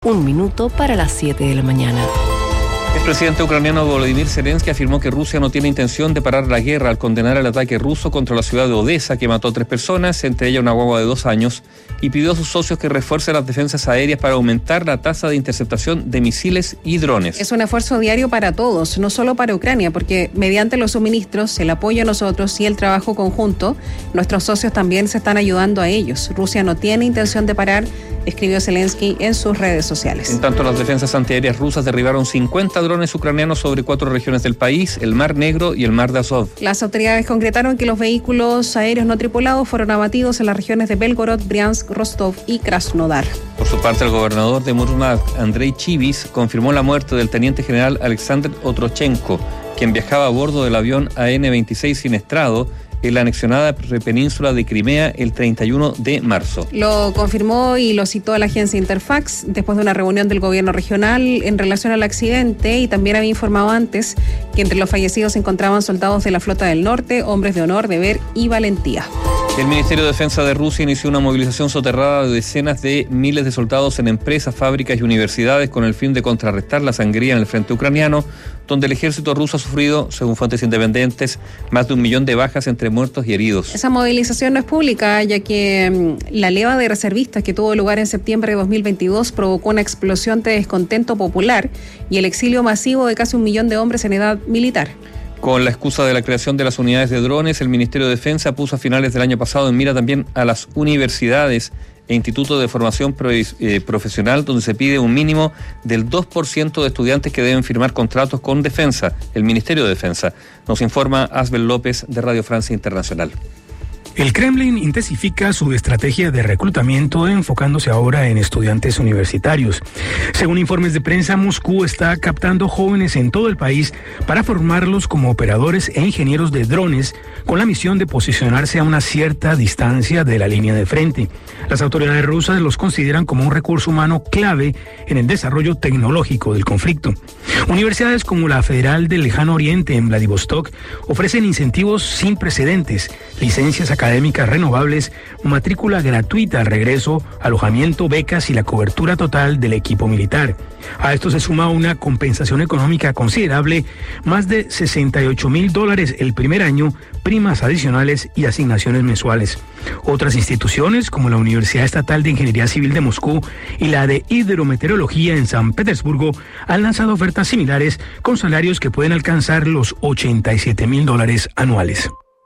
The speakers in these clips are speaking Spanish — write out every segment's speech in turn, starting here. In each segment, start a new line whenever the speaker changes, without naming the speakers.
Un minuto para las 7 de la mañana.
El presidente ucraniano Volodymyr Zelensky afirmó que Rusia no tiene intención de parar la guerra al condenar el ataque ruso contra la ciudad de Odesa, que mató a 3 personas, entre ellas una guagua de 2 años, y pidió a sus socios que refuercen las defensas aéreas para aumentar la tasa de interceptación de misiles y drones.
Es un esfuerzo diario para todos, no solo para Ucrania, porque mediante los suministros, el apoyo a nosotros y el trabajo conjunto, nuestros socios también se están ayudando a ellos. Rusia no tiene intención de parar, escribió Zelensky en sus redes sociales.
En tanto, las defensas antiaéreas rusas derribaron 50 drones ucranianos sobre 4 regiones del país, el Mar Negro y el Mar de Azov.
Las autoridades concretaron que los vehículos aéreos no tripulados fueron abatidos en las regiones de Belgorod, Briansk, Rostov y Krasnodar.
Por su parte, el gobernador de Murmansk, Andrei Chivis, confirmó la muerte del teniente general Alexander Otrochenko, quien viajaba a bordo del avión AN-26 Sinestrado en la anexionada península de Crimea el 31 de marzo.
Lo confirmó y lo citó a la agencia Interfax después de una reunión del gobierno regional en relación al accidente, y también había informado antes que entre los fallecidos se encontraban soldados de la Flota del Norte, hombres de honor, deber y valentía.
El Ministerio de Defensa de Rusia inició una movilización soterrada de decenas de miles de soldados en empresas, fábricas y universidades con el fin de contrarrestar la sangría en el frente ucraniano, donde el ejército ruso ha sufrido, según fuentes independientes, más de 1 millón de bajas entre muertos y heridos.
Esa movilización no es pública, ya que la leva de reservistas que tuvo lugar en septiembre de 2022 provocó una explosión de descontento popular y el exilio masivo de casi 1 millón de hombres en edad militar.
Con la excusa de la creación de las unidades de drones, el Ministerio de Defensa puso a finales del año pasado en mira también a las universidades e institutos de formación profesional, donde se pide un mínimo del 2% de estudiantes que deben firmar contratos con Defensa, el Ministerio de Defensa. Nos informa Asbel López de Radio Francia Internacional.
El Kremlin intensifica su estrategia de reclutamiento, enfocándose ahora en estudiantes universitarios. Según informes de prensa, Moscú está captando jóvenes en todo el país para formarlos como operadores e ingenieros de drones, con la misión de posicionarse a una cierta distancia de la línea de frente. Las autoridades rusas los consideran como un recurso humano clave en el desarrollo tecnológico del conflicto. Universidades como la Federal del Lejano Oriente en Vladivostok ofrecen incentivos sin precedentes, licencias académicas renovables, matrícula gratuita al regreso, alojamiento, becas y la cobertura total del equipo militar. A esto se suma una compensación económica considerable, más de $68,000 el primer año, primas adicionales y asignaciones mensuales. Otras instituciones, como la Universidad Estatal de Ingeniería Civil de Moscú y la de Hidrometeorología en San Petersburgo, han lanzado ofertas similares con salarios que pueden alcanzar los $87,000 anuales.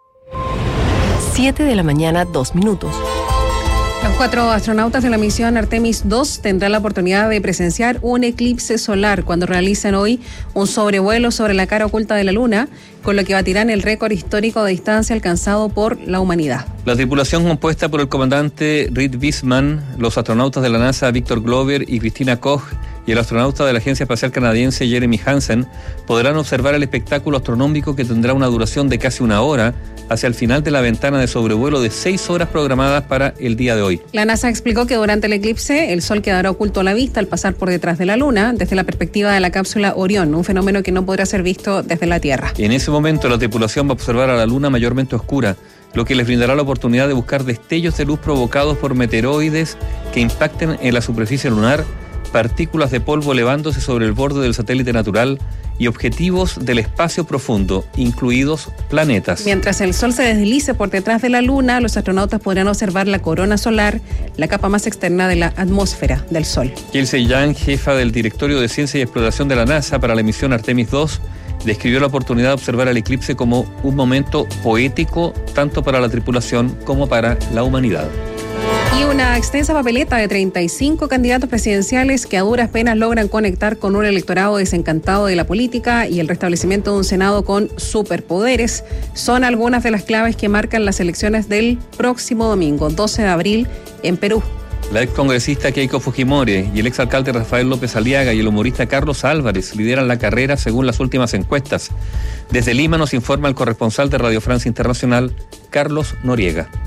7 de la mañana, 2 minutos.
Los 4 astronautas de la misión Artemis 2 tendrán la oportunidad de presenciar un eclipse solar cuando realicen hoy un sobrevuelo sobre la cara oculta de la Luna, con lo que batirán el récord histórico de distancia alcanzado por la humanidad.
La tripulación, compuesta por el comandante Reed Wiseman, los astronautas de la NASA Victor Glover y Christina Koch y el astronauta de la Agencia Espacial Canadiense Jeremy Hansen, podrán observar el espectáculo astronómico, que tendrá una duración de casi 1 hora, hacia el final de la ventana de sobrevuelo de 6 horas programadas para el día de hoy.
La NASA explicó que durante el eclipse el Sol quedará oculto a la vista al pasar por detrás de la Luna, desde la perspectiva de la cápsula Orión, un fenómeno que no podrá ser visto desde la Tierra.
En ese momento la tripulación va a observar a la Luna mayormente oscura, lo que les brindará la oportunidad de buscar destellos de luz provocados por meteoroides que impacten en la superficie lunar, partículas de polvo elevándose sobre el borde del satélite natural y objetivos del espacio profundo, incluidos planetas.
Mientras el Sol se deslice por detrás de la Luna, los astronautas podrán observar la corona solar, la capa más externa de la atmósfera del Sol.
Kelsey Young, jefa del Directorio de Ciencia y Exploración de la NASA para la misión Artemis 2, describió la oportunidad de observar el eclipse como un momento poético tanto para la tripulación como para la humanidad.
Y una extensa papeleta de 35 candidatos presidenciales que a duras penas logran conectar con un electorado desencantado de la política y el restablecimiento de un Senado con superpoderes son algunas de las claves que marcan las elecciones del próximo domingo, 12 de abril, en Perú.
La excongresista Keiko Fujimori y el exalcalde Rafael López Aliaga y el humorista Carlos Álvarez lideran la carrera según las últimas encuestas. Desde Lima nos informa el corresponsal de Radio Francia Internacional, Carlos Noriega.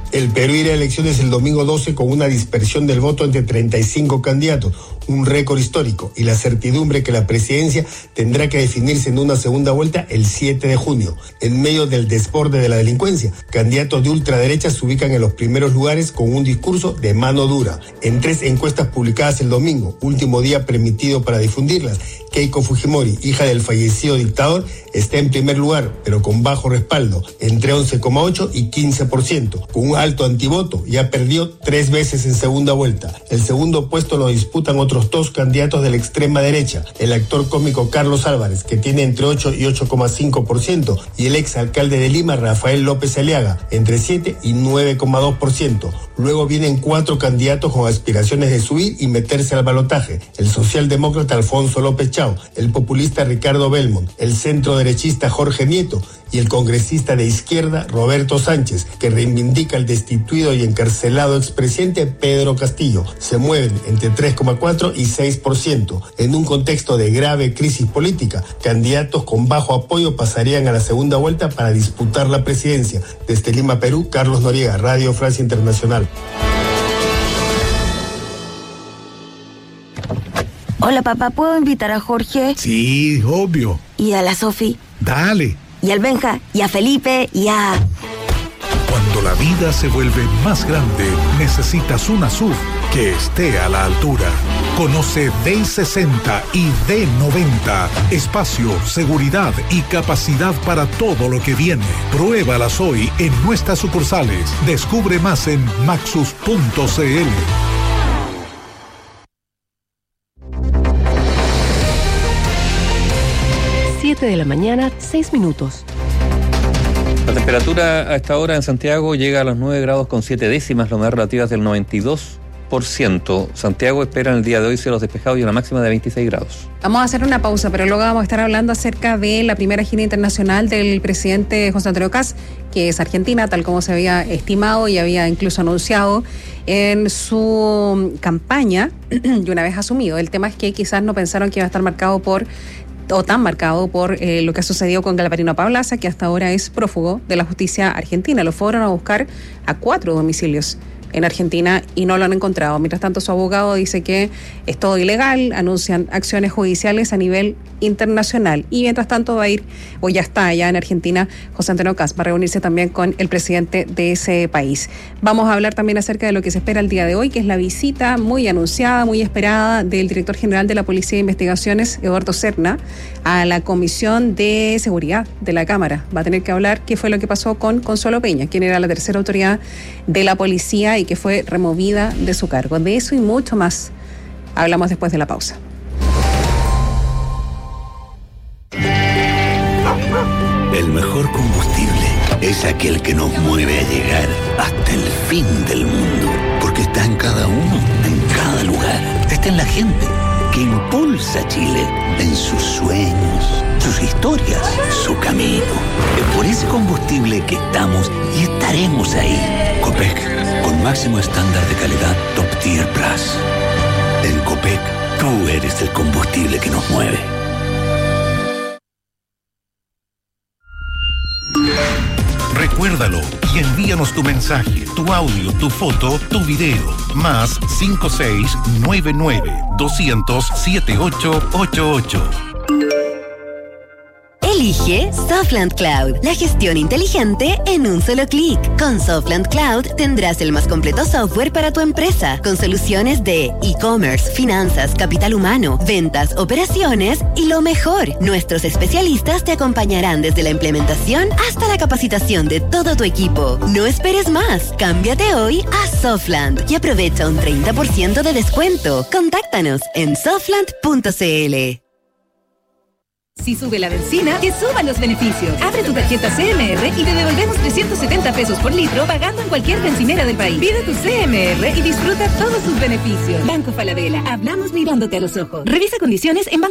El Perú irá a elecciones el domingo 12 con una dispersión del voto entre 35 candidatos, un récord histórico, y la certidumbre que la presidencia tendrá que definirse en una segunda vuelta el 7 de junio. En medio del desborde de la delincuencia, candidatos de ultraderecha se ubican en los primeros lugares con un discurso de mano dura. En 3 encuestas publicadas el domingo, último día permitido para difundirlas, Keiko Fujimori, hija del fallecido dictador, está en primer lugar, pero con bajo respaldo, entre 11,8 y 15%. Con un alto antivoto, ya perdió 3 veces en segunda vuelta. El segundo puesto lo disputan otros 2 candidatos de la extrema derecha, el actor cómico Carlos Álvarez, que tiene entre 8 y 8,5%, y el exalcalde de Lima, Rafael López Aliaga, entre 7 y 9,2%. Luego vienen 4 candidatos con aspiraciones de subir y meterse al balotaje: el socialdemócrata Alfonso López Chao, el populista Ricardo Belmont, el centroderechista Jorge Nieto y el congresista de izquierda Roberto Sánchez, que reivindica al destituido y encarcelado expresidente Pedro Castillo. Se mueven entre 3,4 y 6%. En un contexto de grave crisis política, candidatos con bajo apoyo pasarían a la segunda vuelta para disputar la presidencia. Desde Lima, Perú, Carlos Noriega, Radio Francia Internacional.
Hola, papá, ¿puedo invitar a Jorge?
Sí, obvio.
¿Y a la Sofi?
Dale.
¿Y al Benja? ¿Y a Felipe? ¿Y a...?
Cuando la vida se vuelve más grande, necesitas una SUV que esté a la altura. Conoce D60 y D90. Espacio, seguridad y capacidad para todo lo que viene. Pruébalas hoy en nuestras sucursales. Descubre más en maxus.cl.
7 de la mañana, 6 minutos.
La temperatura a esta hora en Santiago llega a los 9 grados con 7 décimas, la humedad relativa es del 92%. Santiago espera en el día de hoy cielos despejados y una máxima de 26 grados.
Vamos a hacer una pausa, pero luego vamos a estar hablando acerca de la primera gira internacional del presidente José Antonio Kast, que es Argentina, tal como se había estimado y había incluso anunciado en su campaña y una vez asumido. El tema es que quizás no pensaron que iba a estar marcado tan marcado por lo que ha sucedido con Galvarino Pablaza, que hasta ahora es prófugo de la justicia argentina. Lo fueron a buscar a 4 domicilios en Argentina y no lo han encontrado. Mientras tanto, su abogado dice que es todo ilegal, anuncian acciones judiciales a nivel internacional. Y mientras tanto va a ir, o ya está allá en Argentina, José Antonio Kast, va a reunirse también con el presidente de ese país. Vamos a hablar también acerca de lo que se espera el día de hoy, que es la visita muy anunciada, muy esperada del director general de la Policía de Investigaciones, Eduardo Serna, a la Comisión de Seguridad de la Cámara. Va a tener que hablar qué fue lo que pasó con Consuelo Peña, quien era la tercera autoridad de la policía y que fue removida de su cargo. De eso y mucho más hablamos después de la pausa.
El mejor combustible es aquel que nos mueve a llegar hasta el fin del mundo, porque está en cada uno, en cada lugar. Está en la gente que impulsa a Chile, en sus sueños, sus historias, su camino. Es por ese combustible que estamos y estaremos ahí. Copec, con máximo estándar de calidad Top Tier Plus. En Copec, tú eres el combustible que nos mueve.
Recuérdalo y envíanos tu mensaje, tu audio, tu foto, tu video. Más 5699-200-7888.
Elige Softland Cloud, la gestión inteligente en un solo clic. Con Softland Cloud tendrás el más completo software para tu empresa, con soluciones de e-commerce, finanzas, capital humano, ventas, operaciones y lo mejor, nuestros especialistas te acompañarán desde la implementación hasta la capacitación de todo tu equipo. No esperes más, cámbiate hoy a Softland y aprovecha un 30% de descuento. Contáctanos en softland.cl.
Si sube la benzina, que suban los beneficios. Abre tu tarjeta CMR y te devolvemos 370 pesos por litro pagando en cualquier bencinera del país. Pide tu CMR y disfruta todos sus beneficios. Banco Falabella. Hablamos mirándote a los ojos. Revisa condiciones en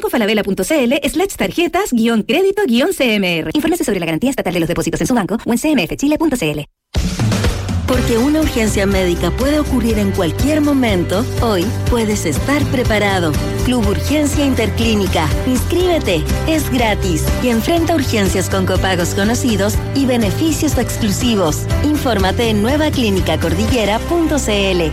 bancofalabella.cl/tarjetas-crédito-CMR. Infórmese sobre la garantía estatal de los depósitos en su banco o en cmfchile.cl.
Porque una urgencia médica puede ocurrir en cualquier momento, hoy puedes estar preparado. Club Urgencia Interclínica. Inscríbete, es gratis y enfrenta urgencias con copagos conocidos y beneficios exclusivos. Infórmate en nuevaclinicacordillera.cl.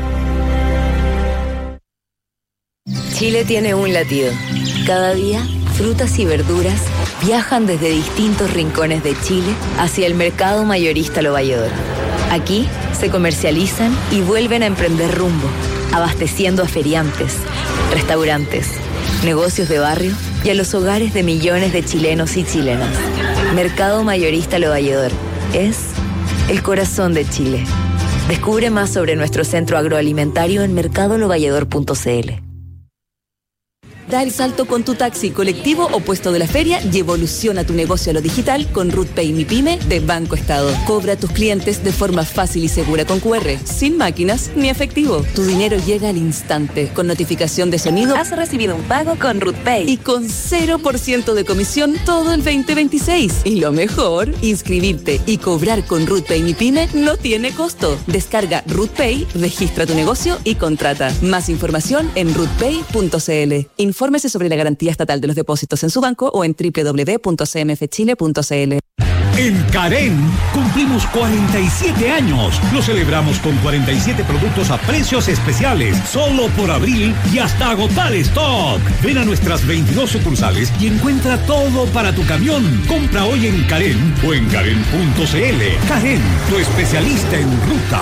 Chile tiene un latido. Cada día, frutas y verduras viajan desde distintos rincones de Chile hacia el mercado mayorista Lo Valledor. Aquí se comercializan y vuelven a emprender rumbo, abasteciendo a feriantes, restaurantes, negocios de barrio y a los hogares de millones de chilenos y chilenas. Mercado Mayorista Lo Valledor es el corazón de Chile. Descubre más sobre nuestro centro agroalimentario en mercadolovalledor.cl. Da el salto con tu taxi, colectivo o puesto de la feria y evoluciona tu negocio a lo digital con RootPay Mi Pyme de Banco Estado. Cobra a tus clientes de forma fácil y segura con QR, sin máquinas ni efectivo. Tu dinero llega al instante, con notificación de sonido.
Has recibido un pago con RootPay.
Y con 0% de comisión todo el 2026. Y lo mejor, inscribirte y cobrar con RootPay Mi Pyme no tiene costo. Descarga RootPay, registra tu negocio y contrata. Más información en rootpay.cl. Infórmese sobre la garantía estatal de los depósitos en su banco o en www.cmfchile.cl.
En Carén cumplimos 47 años. Lo celebramos con 47 productos a precios especiales, solo por abril y hasta agotar stock. Ven a nuestras 22 sucursales y encuentra todo para tu camión. Compra hoy en Carén o en carén.cl. Carén, tu especialista en ruta.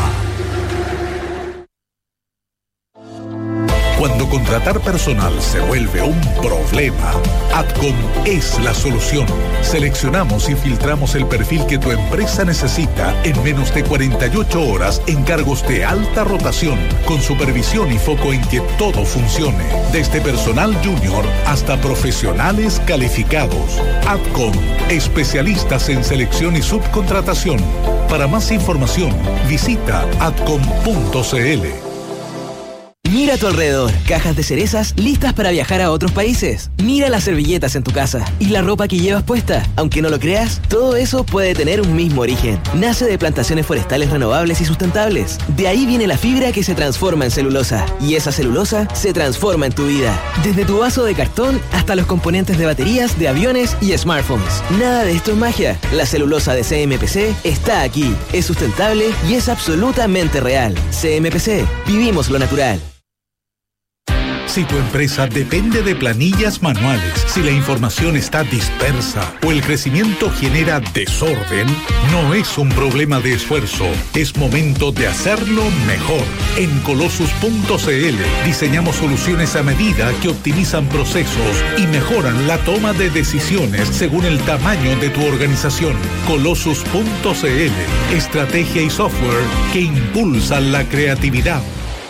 Cuando contratar personal se vuelve un problema, Adcom es la solución. Seleccionamos y filtramos el perfil que tu empresa necesita en menos de 48 horas en cargos de alta rotación, con supervisión y foco en que todo funcione, desde personal junior hasta profesionales calificados. Adcom, especialistas en selección y subcontratación. Para más información, visita adcom.cl.
Mira a tu alrededor, cajas de cerezas listas para viajar a otros países. Mira las servilletas en tu casa y la ropa que llevas puesta. Aunque no lo creas, todo eso puede tener un mismo origen. Nace de plantaciones forestales renovables y sustentables. De ahí viene la fibra que se transforma en celulosa. Y esa celulosa se transforma en tu vida. Desde tu vaso de cartón hasta los componentes de baterías, de aviones y smartphones. Nada de esto es magia. La celulosa de CMPC está aquí. Es sustentable y es absolutamente real. CMPC, vivimos lo natural.
Si tu empresa depende de planillas manuales, si la información está dispersa o el crecimiento genera desorden, no es un problema de esfuerzo, es momento de hacerlo mejor. En Colossus.cl diseñamos soluciones a medida que optimizan procesos y mejoran la toma de decisiones según el tamaño de tu organización. Colossus.cl, estrategia y software que impulsan la creatividad.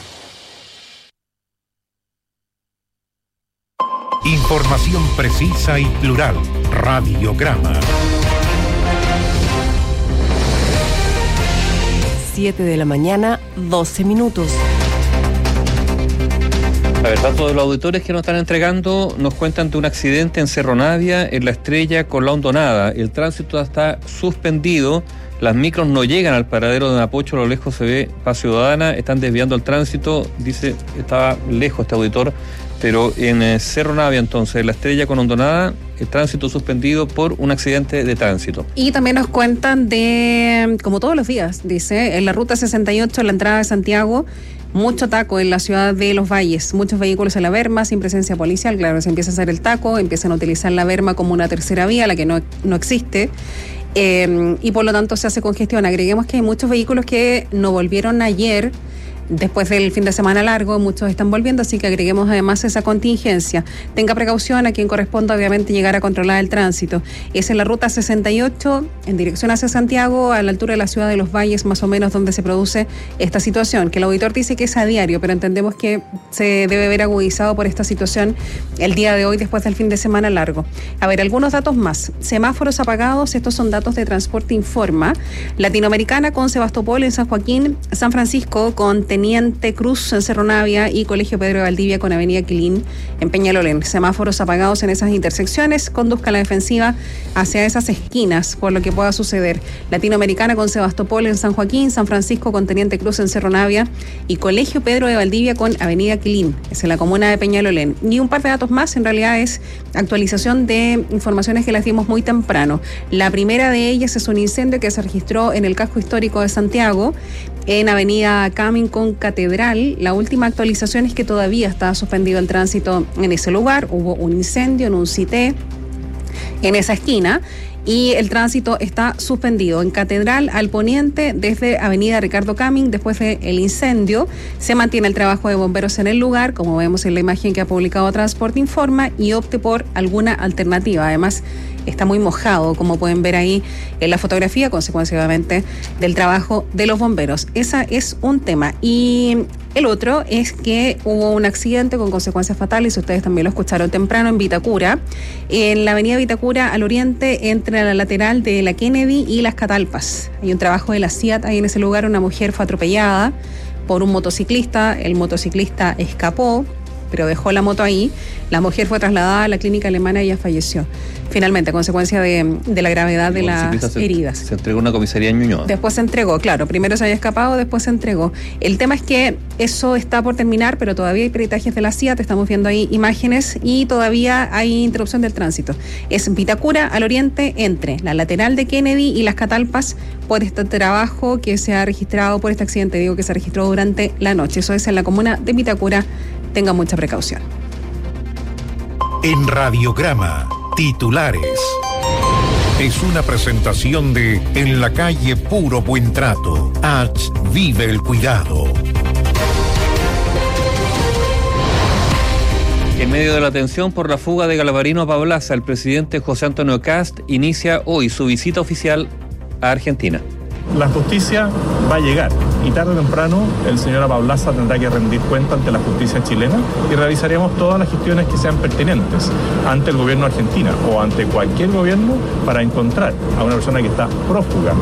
Información precisa y plural. Radiograma.
7 de la mañana, 12 minutos.
La verdad, todos los auditores que nos están entregando nos cuentan de un accidente en Cerro Navia, en La Estrella, con La Hondonada. El tránsito está suspendido. Las micros no llegan al paradero de Mapocho, a lo lejos se ve Paz Ciudadana, están desviando el tránsito, dice, estaba lejos este auditor, pero en Cerro Navia, entonces, en La Estrella con Hondonada, el tránsito suspendido por un accidente de tránsito.
Y también nos cuentan de, como todos los días, dice, en la ruta 68, en la entrada de Santiago, mucho taco en la ciudad de Los Valles, muchos vehículos en la berma sin presencia policial. Claro, se empieza a hacer el taco, empiezan a utilizar la berma como una tercera vía, la que no existe. Y por lo tanto se hace congestión. Agreguemos que hay muchos vehículos que no volvieron ayer, después del fin de semana largo, muchos están volviendo, así que agreguemos además esa contingencia. Tenga precaución a quien corresponda, obviamente, llegar a controlar el tránsito. Es en la ruta 68, en dirección hacia Santiago, a la altura de la ciudad de Los Valles, más o menos, donde se produce esta situación, que el auditor dice que es a diario, pero entendemos que se debe ver agudizado por esta situación el día de hoy, después del fin de semana largo. A ver, algunos datos más. Semáforos apagados, estos son datos de Transporte Informa. Latinoamericana con Sebastopol en San Joaquín, San Francisco con Teniente Teniente Cruz en Cerro Navia y Colegio Pedro de Valdivia con Avenida Quilín en Peñalolén. Semáforos apagados en esas intersecciones. Conduzca la defensiva hacia esas esquinas por lo que pueda suceder. Latinoamericana con Sebastopol en San Joaquín, San Francisco con Teniente Cruz en Cerro Navia y Colegio Pedro de Valdivia con Avenida Quilín, es en la comuna de Peñalolén. Y un par de datos más, en realidad es actualización de informaciones que las dimos muy temprano. La primera de ellas es un incendio que se registró en el casco histórico de Santiago, en Avenida Camin con Catedral. La última actualización es que todavía está suspendido el tránsito en ese lugar. Hubo un incendio en un CITE en esa esquina y el tránsito está suspendido. En Catedral al poniente, desde Avenida Ricardo Camin, después del incendio, se mantiene el trabajo de bomberos en el lugar, como vemos en la imagen que ha publicado Transporte Informa, y opte por alguna alternativa. Además, está muy mojado, como pueden ver ahí en la fotografía, consecuentemente del trabajo de los bomberos. Ese es un tema. Y el otro es que hubo un accidente con consecuencias fatales, ustedes también lo escucharon temprano, en Vitacura, en la avenida Vitacura al oriente, entre la lateral de la Kennedy y las Catalpas. Hay un trabajo de la CIAT ahí en ese lugar. Una mujer fue atropellada por un motociclista, el motociclista escapó, pero dejó la moto ahí. La mujer fue trasladada a la clínica alemana y ella falleció. Finalmente, a consecuencia de la gravedad de las heridas.
Se entregó a una comisaría en Ñuñoa.
Después se entregó, claro. Primero se había escapado, después se entregó. El tema es que eso está por terminar, pero todavía hay peritajes de la CIA. Te estamos viendo ahí imágenes y todavía hay interrupción del tránsito. Es Vitacura al oriente, entre la lateral de Kennedy y las Catalpas, por este trabajo que se ha registrado, por este accidente, digo, que se registró durante la noche. Eso es en la comuna de Vitacura. Tenga mucha precaución.
En Radiograma, titulares. Es una presentación de En la calle Puro Buen Trato. H. Vive el cuidado.
En medio de la tensión por la fuga de Galvarino a Pablaza, el presidente José Antonio Kast inicia hoy su visita oficial a Argentina.
La justicia va a llegar y tarde o temprano el señor Pablaza tendrá que rendir cuenta ante la justicia chilena y realizaremos todas las gestiones que sean pertinentes ante el gobierno argentino o ante cualquier gobierno para encontrar a una persona que está prófuga.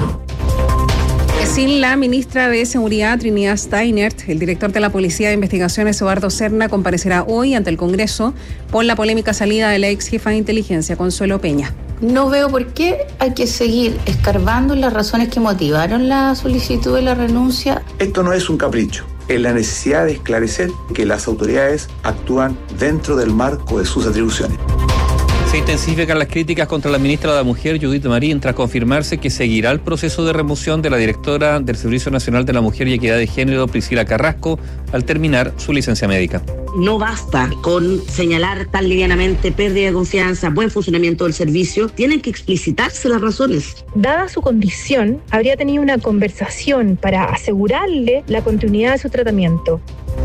Sin la ministra de Seguridad, Trinidad Steinert, el director de la Policía de Investigaciones, Eduardo Serna, comparecerá hoy ante el Congreso por la polémica salida de la ex jefa de inteligencia, Consuelo Peña.
No veo por qué hay que seguir escarbando en las razones que motivaron la solicitud de la renuncia.
Esto no es un capricho, es la necesidad de esclarecer que las autoridades actúan dentro del marco de sus atribuciones.
Se intensifican las críticas contra la ministra de la Mujer, Judith Marín, tras confirmarse que seguirá el proceso de remoción de la directora del Servicio Nacional de la Mujer y Equidad de Género, Priscila Carrasco, al terminar su licencia médica.
No basta con señalar tan livianamente pérdida de confianza, buen funcionamiento del servicio, tienen que explicitarse las razones.
Dada su condición, habría tenido una conversación para asegurarle la continuidad de su tratamiento.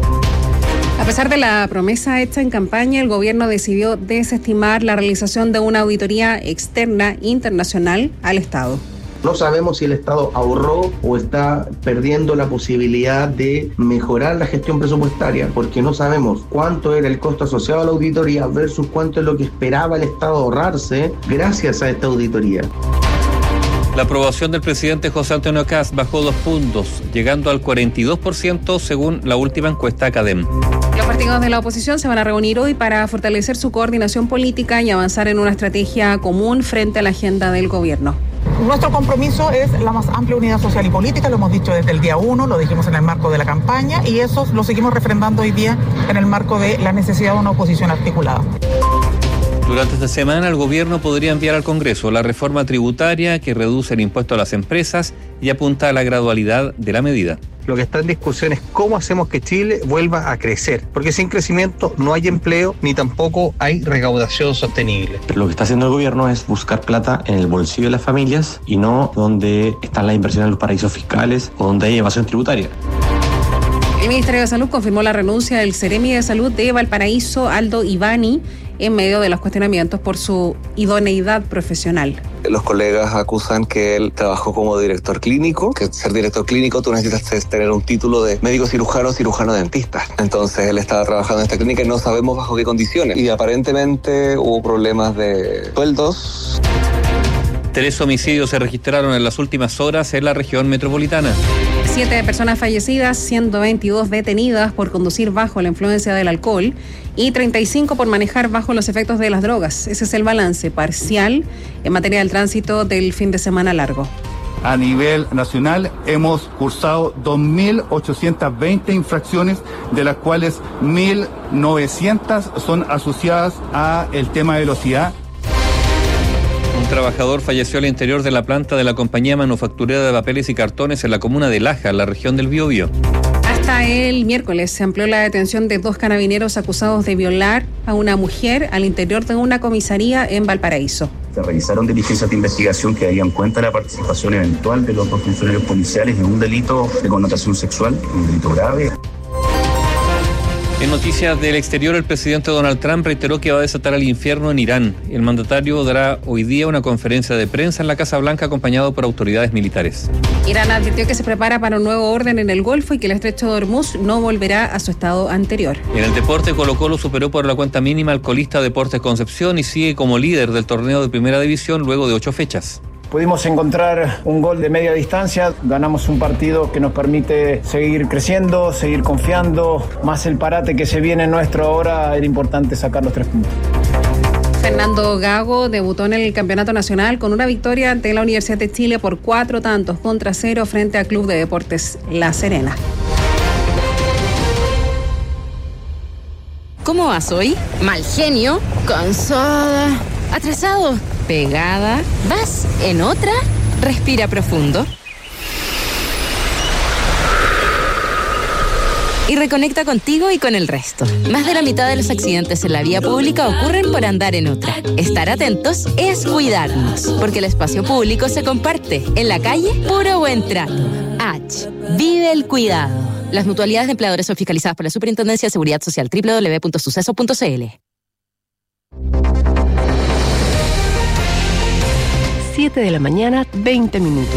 A pesar de la promesa hecha en campaña, el gobierno decidió desestimar la realización de una auditoría externa internacional al Estado.
No sabemos si el Estado ahorró o está perdiendo la posibilidad de mejorar la gestión presupuestaria, porque no sabemos cuánto era el costo asociado a la auditoría versus cuánto es lo que esperaba el Estado ahorrarse gracias a esta auditoría.
La aprobación del presidente José Antonio Kast bajó 2 puntos, llegando al 42% según la última encuesta Academ.
Los partidos de la oposición se van a reunir hoy para fortalecer su coordinación política y avanzar en una estrategia común frente a la agenda del gobierno.
Nuestro compromiso es la más amplia unidad social y política, lo hemos dicho desde el día 1, lo dijimos en el marco de la campaña y eso lo seguimos refrendando hoy día en el marco de la necesidad de una oposición articulada.
Durante esta semana el gobierno podría enviar al Congreso la reforma tributaria que reduce el impuesto a las empresas y apunta a la gradualidad de la medida.
Lo que está en discusión es cómo hacemos que Chile vuelva a crecer, porque sin crecimiento no hay empleo ni tampoco hay recaudación sostenible.
Lo que está haciendo el gobierno es buscar plata en el bolsillo de las familias y no donde están las inversiones en los paraísos fiscales o donde hay evasión tributaria.
El Ministerio de Salud confirmó la renuncia del Seremi de Salud de Valparaíso, Aldo Ivani, en medio de los cuestionamientos por su idoneidad profesional.
Los colegas acusan que él trabajó como director clínico, que ser director clínico tú necesitas tener un título de médico cirujano, cirujano dentista. Entonces él estaba trabajando en esta clínica y no sabemos bajo qué condiciones. Y aparentemente hubo problemas de sueldos.
3 homicidios se registraron en las últimas horas en la región metropolitana.
7 personas fallecidas, 122 detenidas por conducir bajo la influencia del alcohol y 35 por manejar bajo los efectos de las drogas. Ese es el balance parcial en materia del tránsito del fin de semana largo.
A nivel nacional hemos cursado 2.820 infracciones, de las cuales 1.900 son asociadas a el tema de velocidad.
Un trabajador falleció al interior de la planta de la compañía manufacturera de papeles y cartones en la comuna de Laja, en la región del Biobío.
Hasta el miércoles se amplió la detención de 2 carabineros acusados de violar a una mujer al interior de una comisaría en Valparaíso.
Se realizaron diligencias de investigación que darían cuenta de la participación eventual de los 2 funcionarios policiales en un delito de connotación sexual, un delito grave.
En noticias del exterior, el presidente Donald Trump reiteró que va a desatar el infierno en Irán. El mandatario dará hoy día una conferencia de prensa en la Casa Blanca acompañado por autoridades militares.
Irán advirtió que se prepara para un nuevo orden en el Golfo y que el estrecho de Hormuz no volverá a su estado anterior.
En el deporte, Colo-Colo superó por la cuenta mínima al colista Deportes Concepción y sigue como líder del torneo de Primera División luego de 8 fechas.
Pudimos encontrar un gol de media distancia, ganamos un partido que nos permite seguir creciendo, seguir confiando, más el parate que se viene nuestro ahora, era importante sacar los 3 puntos.
Fernando Gago debutó en el Campeonato Nacional con una victoria ante la Universidad de Chile por 4-0 frente al Club de Deportes La Serena.
¿Cómo vas hoy? Mal genio, cansada, atrasado, pegada. ¿Vas en otra? Respira profundo. Y reconecta contigo y con el resto. Más de la mitad de los accidentes en la vía pública ocurren por andar en otra. Estar atentos es cuidarnos, porque el espacio público se comparte. En la calle, puro buen trato. H. Vive el cuidado. Las mutualidades de empleadores son fiscalizadas por la Superintendencia de Seguridad Social. www.suceso.cl.
7 de la mañana, 20 minutos.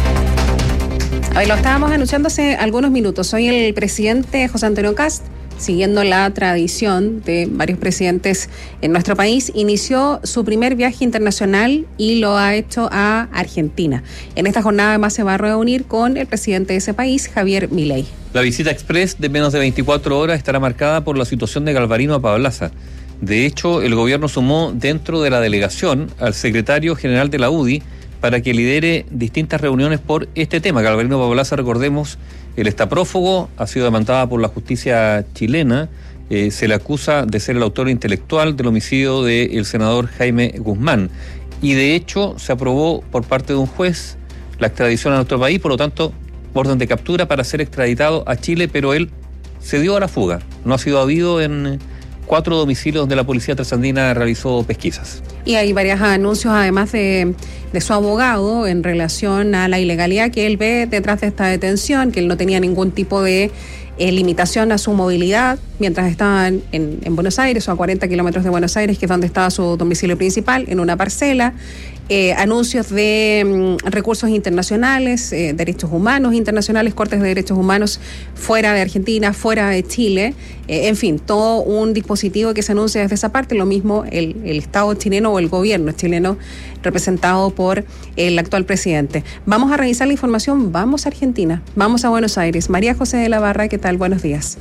A ver, lo estábamos anunciando hace algunos minutos. Hoy el presidente José Antonio Kast, siguiendo la tradición de varios presidentes en nuestro país, inició su primer viaje internacional y lo ha hecho a Argentina. En esta jornada además se va a reunir con el presidente de ese país, Javier Milei.
La visita express de menos de 24 horas estará marcada por la situación de Galvarino a Pablaza. De hecho, el gobierno sumó dentro de la delegación al secretario general de la UDI para que lidere distintas reuniones por este tema. Galvarino Pablaza, recordemos, él está prófugo, ha sido demandada por la justicia chilena, se le acusa de ser el autor intelectual del homicidio del senador Jaime Guzmán. Y de hecho se aprobó por parte de un juez la extradición a nuestro país, por lo tanto, orden de captura para ser extraditado a Chile, pero él se dio a la fuga. No ha sido habido en 4 domicilios donde la policía trasandina realizó pesquisas.
Y hay varios anuncios, además de su abogado, en relación a la ilegalidad que él ve detrás de esta detención, que él no tenía ningún tipo de limitación a su movilidad mientras estaba en Buenos Aires, o a 40 kilómetros de Buenos Aires, que es donde estaba su domicilio principal, en una parcela. Anuncios de recursos internacionales, derechos humanos internacionales, cortes de derechos humanos fuera de Argentina, fuera de Chile, en fin, todo un dispositivo que se anuncia desde esa parte. Lo mismo el Estado chileno o el gobierno chileno representado por el actual presidente. Vamos a revisar la información, vamos a Argentina, vamos a Buenos Aires. María José de la Barra, ¿qué tal? Buenos días.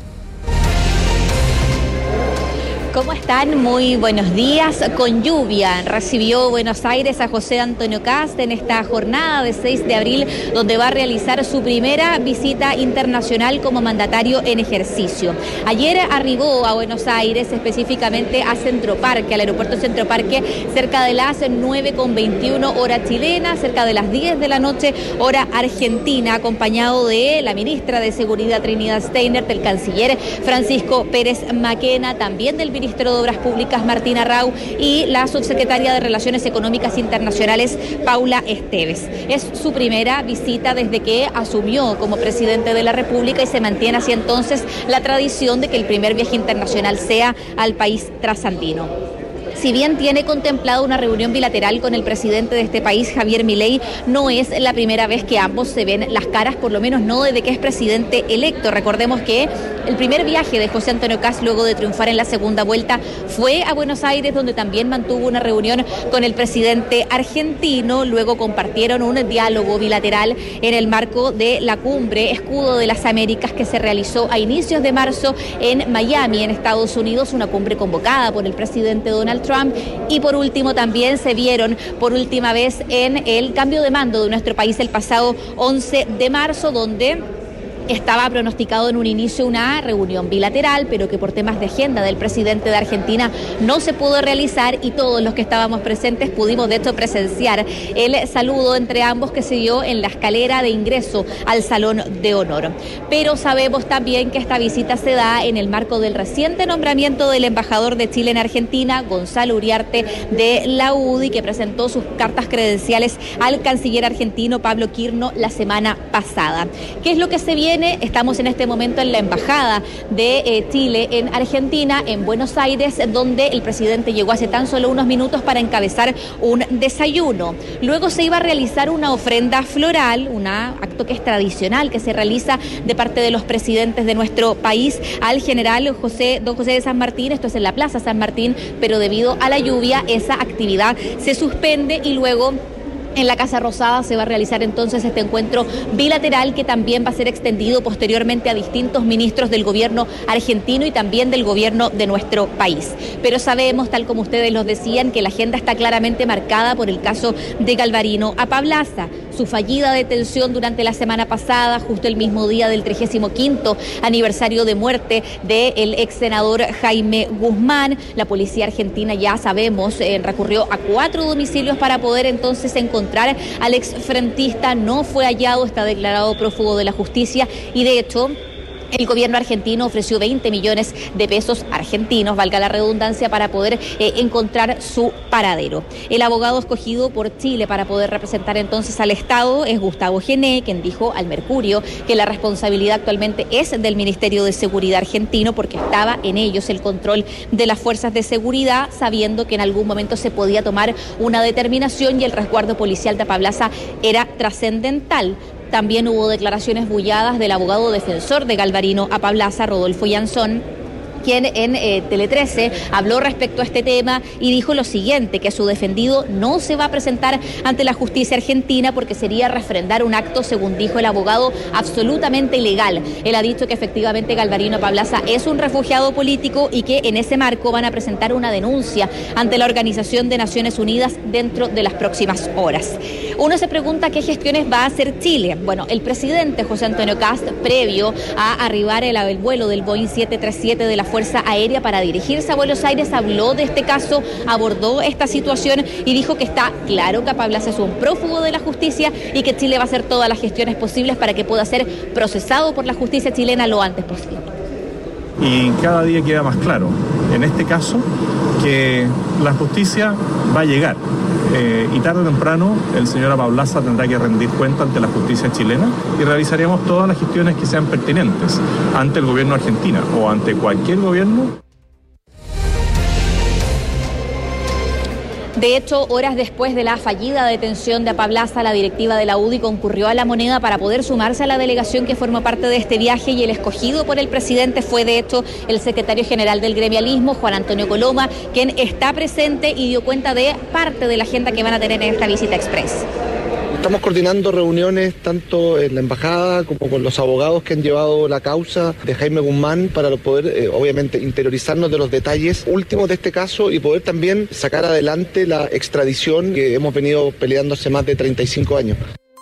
¿Cómo están? Muy buenos días. Con lluvia recibió Buenos Aires a José Antonio Kast en esta jornada de 6 de abril, donde va a realizar su primera visita internacional como mandatario en ejercicio. Ayer arribó a Buenos Aires, específicamente a Centro Parque, al aeropuerto Centro Parque, cerca de las 9:21 hora chilena, cerca de las 10 de la noche hora argentina, acompañado de la ministra de Seguridad Trinidad Steiner, del canciller Francisco Pérez Maquena, también del ministro de Obras Públicas Martín Arrau y la subsecretaria de Relaciones Económicas Internacionales Paula Esteves. Es su primera visita desde que asumió como presidente de la República y se mantiene así entonces la tradición de que el primer viaje internacional sea al país trasandino. si bien tiene contemplado una reunión bilateral con el presidente de este país, Javier Milei, no es la primera vez que ambos se ven las caras, por lo menos no desde que es presidente electo. Recordemos que el primer viaje de José Antonio Kast luego de triunfar en la segunda vuelta fue a Buenos Aires, donde también mantuvo una reunión con el presidente argentino. Luego compartieron un diálogo bilateral en el marco de la cumbre Escudo de las Américas que se realizó a inicios de marzo en Miami, en Estados Unidos, una cumbre convocada por el presidente Donald Trump. Y por último también se vieron por última vez en el cambio de mando de nuestro país el pasado 11 de marzo, donde estaba pronosticado en un inicio una reunión bilateral, pero que por temas de agenda del presidente de Argentina no se pudo realizar, y todos los que estábamos presentes pudimos de hecho presenciar el saludo entre ambos que se dio en la escalera de ingreso al Salón de Honor. Pero sabemos también que esta visita se da en el marco del reciente nombramiento del embajador de Chile en Argentina, Gonzalo Uriarte, de la UDI, que presentó sus cartas credenciales al canciller argentino Pablo Quirno la semana pasada. ¿Qué es lo que se viene? Estamos en este momento en la embajada de Chile en Argentina, en Buenos Aires, donde el presidente llegó hace tan solo unos minutos para encabezar un desayuno. Luego se iba a realizar una ofrenda floral, un acto que es tradicional, que se realiza de parte de los presidentes de nuestro país al general don José de San Martín. Esto es en la Plaza San Martín, pero debido a la lluvia esa actividad se suspende, y luego en la Casa Rosada se va a realizar entonces este encuentro bilateral, que también va a ser extendido posteriormente a distintos ministros del gobierno argentino y también del gobierno de nuestro país. Pero sabemos, tal como ustedes los decían, que la agenda está claramente marcada por el caso de Galvarino Apablaza, su fallida detención durante la semana pasada, justo el mismo día del 35º aniversario de muerte del ex senador Jaime Guzmán. La policía argentina, ya sabemos, recurrió a 4 domicilios para poder entonces encontrar al exfrentista. No fue hallado, está declarado prófugo de la justicia, y de hecho el gobierno argentino ofreció 20 millones de pesos argentinos, valga la redundancia, para poder encontrar su paradero. El abogado escogido por Chile para poder representar entonces al Estado es Gustavo Gené, quien dijo al Mercurio que la responsabilidad actualmente es del Ministerio de Seguridad argentino, porque estaba en ellos el control de las fuerzas de seguridad, sabiendo que en algún momento se podía tomar una determinación y el resguardo policial de Apablaza era trascendental. También hubo declaraciones bulladas del abogado defensor de Galvarino Apablaza, Rodolfo Yanzón, quien en Tele 13 habló respecto a este tema y dijo lo siguiente, que su defendido no se va a presentar ante la justicia argentina porque sería refrendar un acto, según dijo el abogado, absolutamente ilegal. Él ha dicho que efectivamente Galvarino Apablaza es un refugiado político y que en ese marco van a presentar una denuncia ante la Organización de Naciones Unidas dentro de las próximas horas. Uno se pregunta qué gestiones va a hacer Chile. Bueno, el presidente José Antonio Kast, previo a arribar el vuelo del Boeing 737 de la Fuerza Aérea para dirigirse a Buenos Aires, habló de este caso, abordó esta situación y dijo que está claro que Apablaza es un prófugo de la justicia y que Chile va a hacer todas las gestiones posibles para que pueda ser procesado por la justicia chilena lo antes posible.
Y cada día queda más claro, en este caso, que la justicia va a llegar. Y tarde o temprano el señor Apablaza tendrá que rendir cuenta ante la justicia chilena, y realizaremos todas las gestiones que sean pertinentes ante el gobierno argentino o ante cualquier gobierno.
De hecho, horas después de la fallida detención de Apablaza, la directiva de la UDI concurrió a La Moneda para poder sumarse a la delegación que formó parte de este viaje, y el escogido por el presidente fue de hecho el secretario general del gremialismo, Juan Antonio Coloma, quien está presente y dio cuenta de parte de la agenda que van a tener en esta visita express.
Estamos coordinando reuniones tanto en la embajada como con los abogados que han llevado la causa de Jaime Guzmán para poder, obviamente, interiorizarnos de los detalles últimos de este caso y poder también sacar adelante la extradición que hemos venido peleando hace más de 35 años.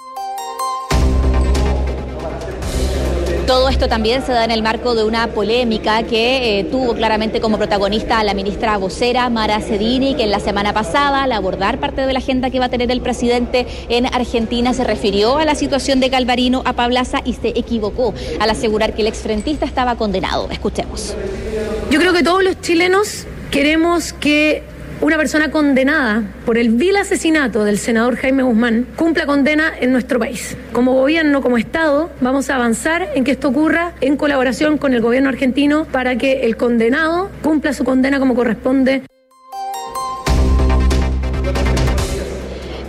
Todo esto también se da en el marco de una polémica que tuvo claramente como protagonista a la ministra vocera Mara Cedini, que en la semana pasada, al abordar parte de la agenda que va a tener el presidente en Argentina, se refirió a la situación de Galvarino Apablaza y se equivocó al asegurar que el exfrentista estaba condenado. Escuchemos.
Yo creo que todos los chilenos queremos que una persona condenada por el vil asesinato del senador Jaime Guzmán cumpla condena en nuestro país. Como gobierno, como Estado, vamos a avanzar en que esto ocurra en colaboración con el gobierno argentino para que el condenado cumpla su condena como corresponde.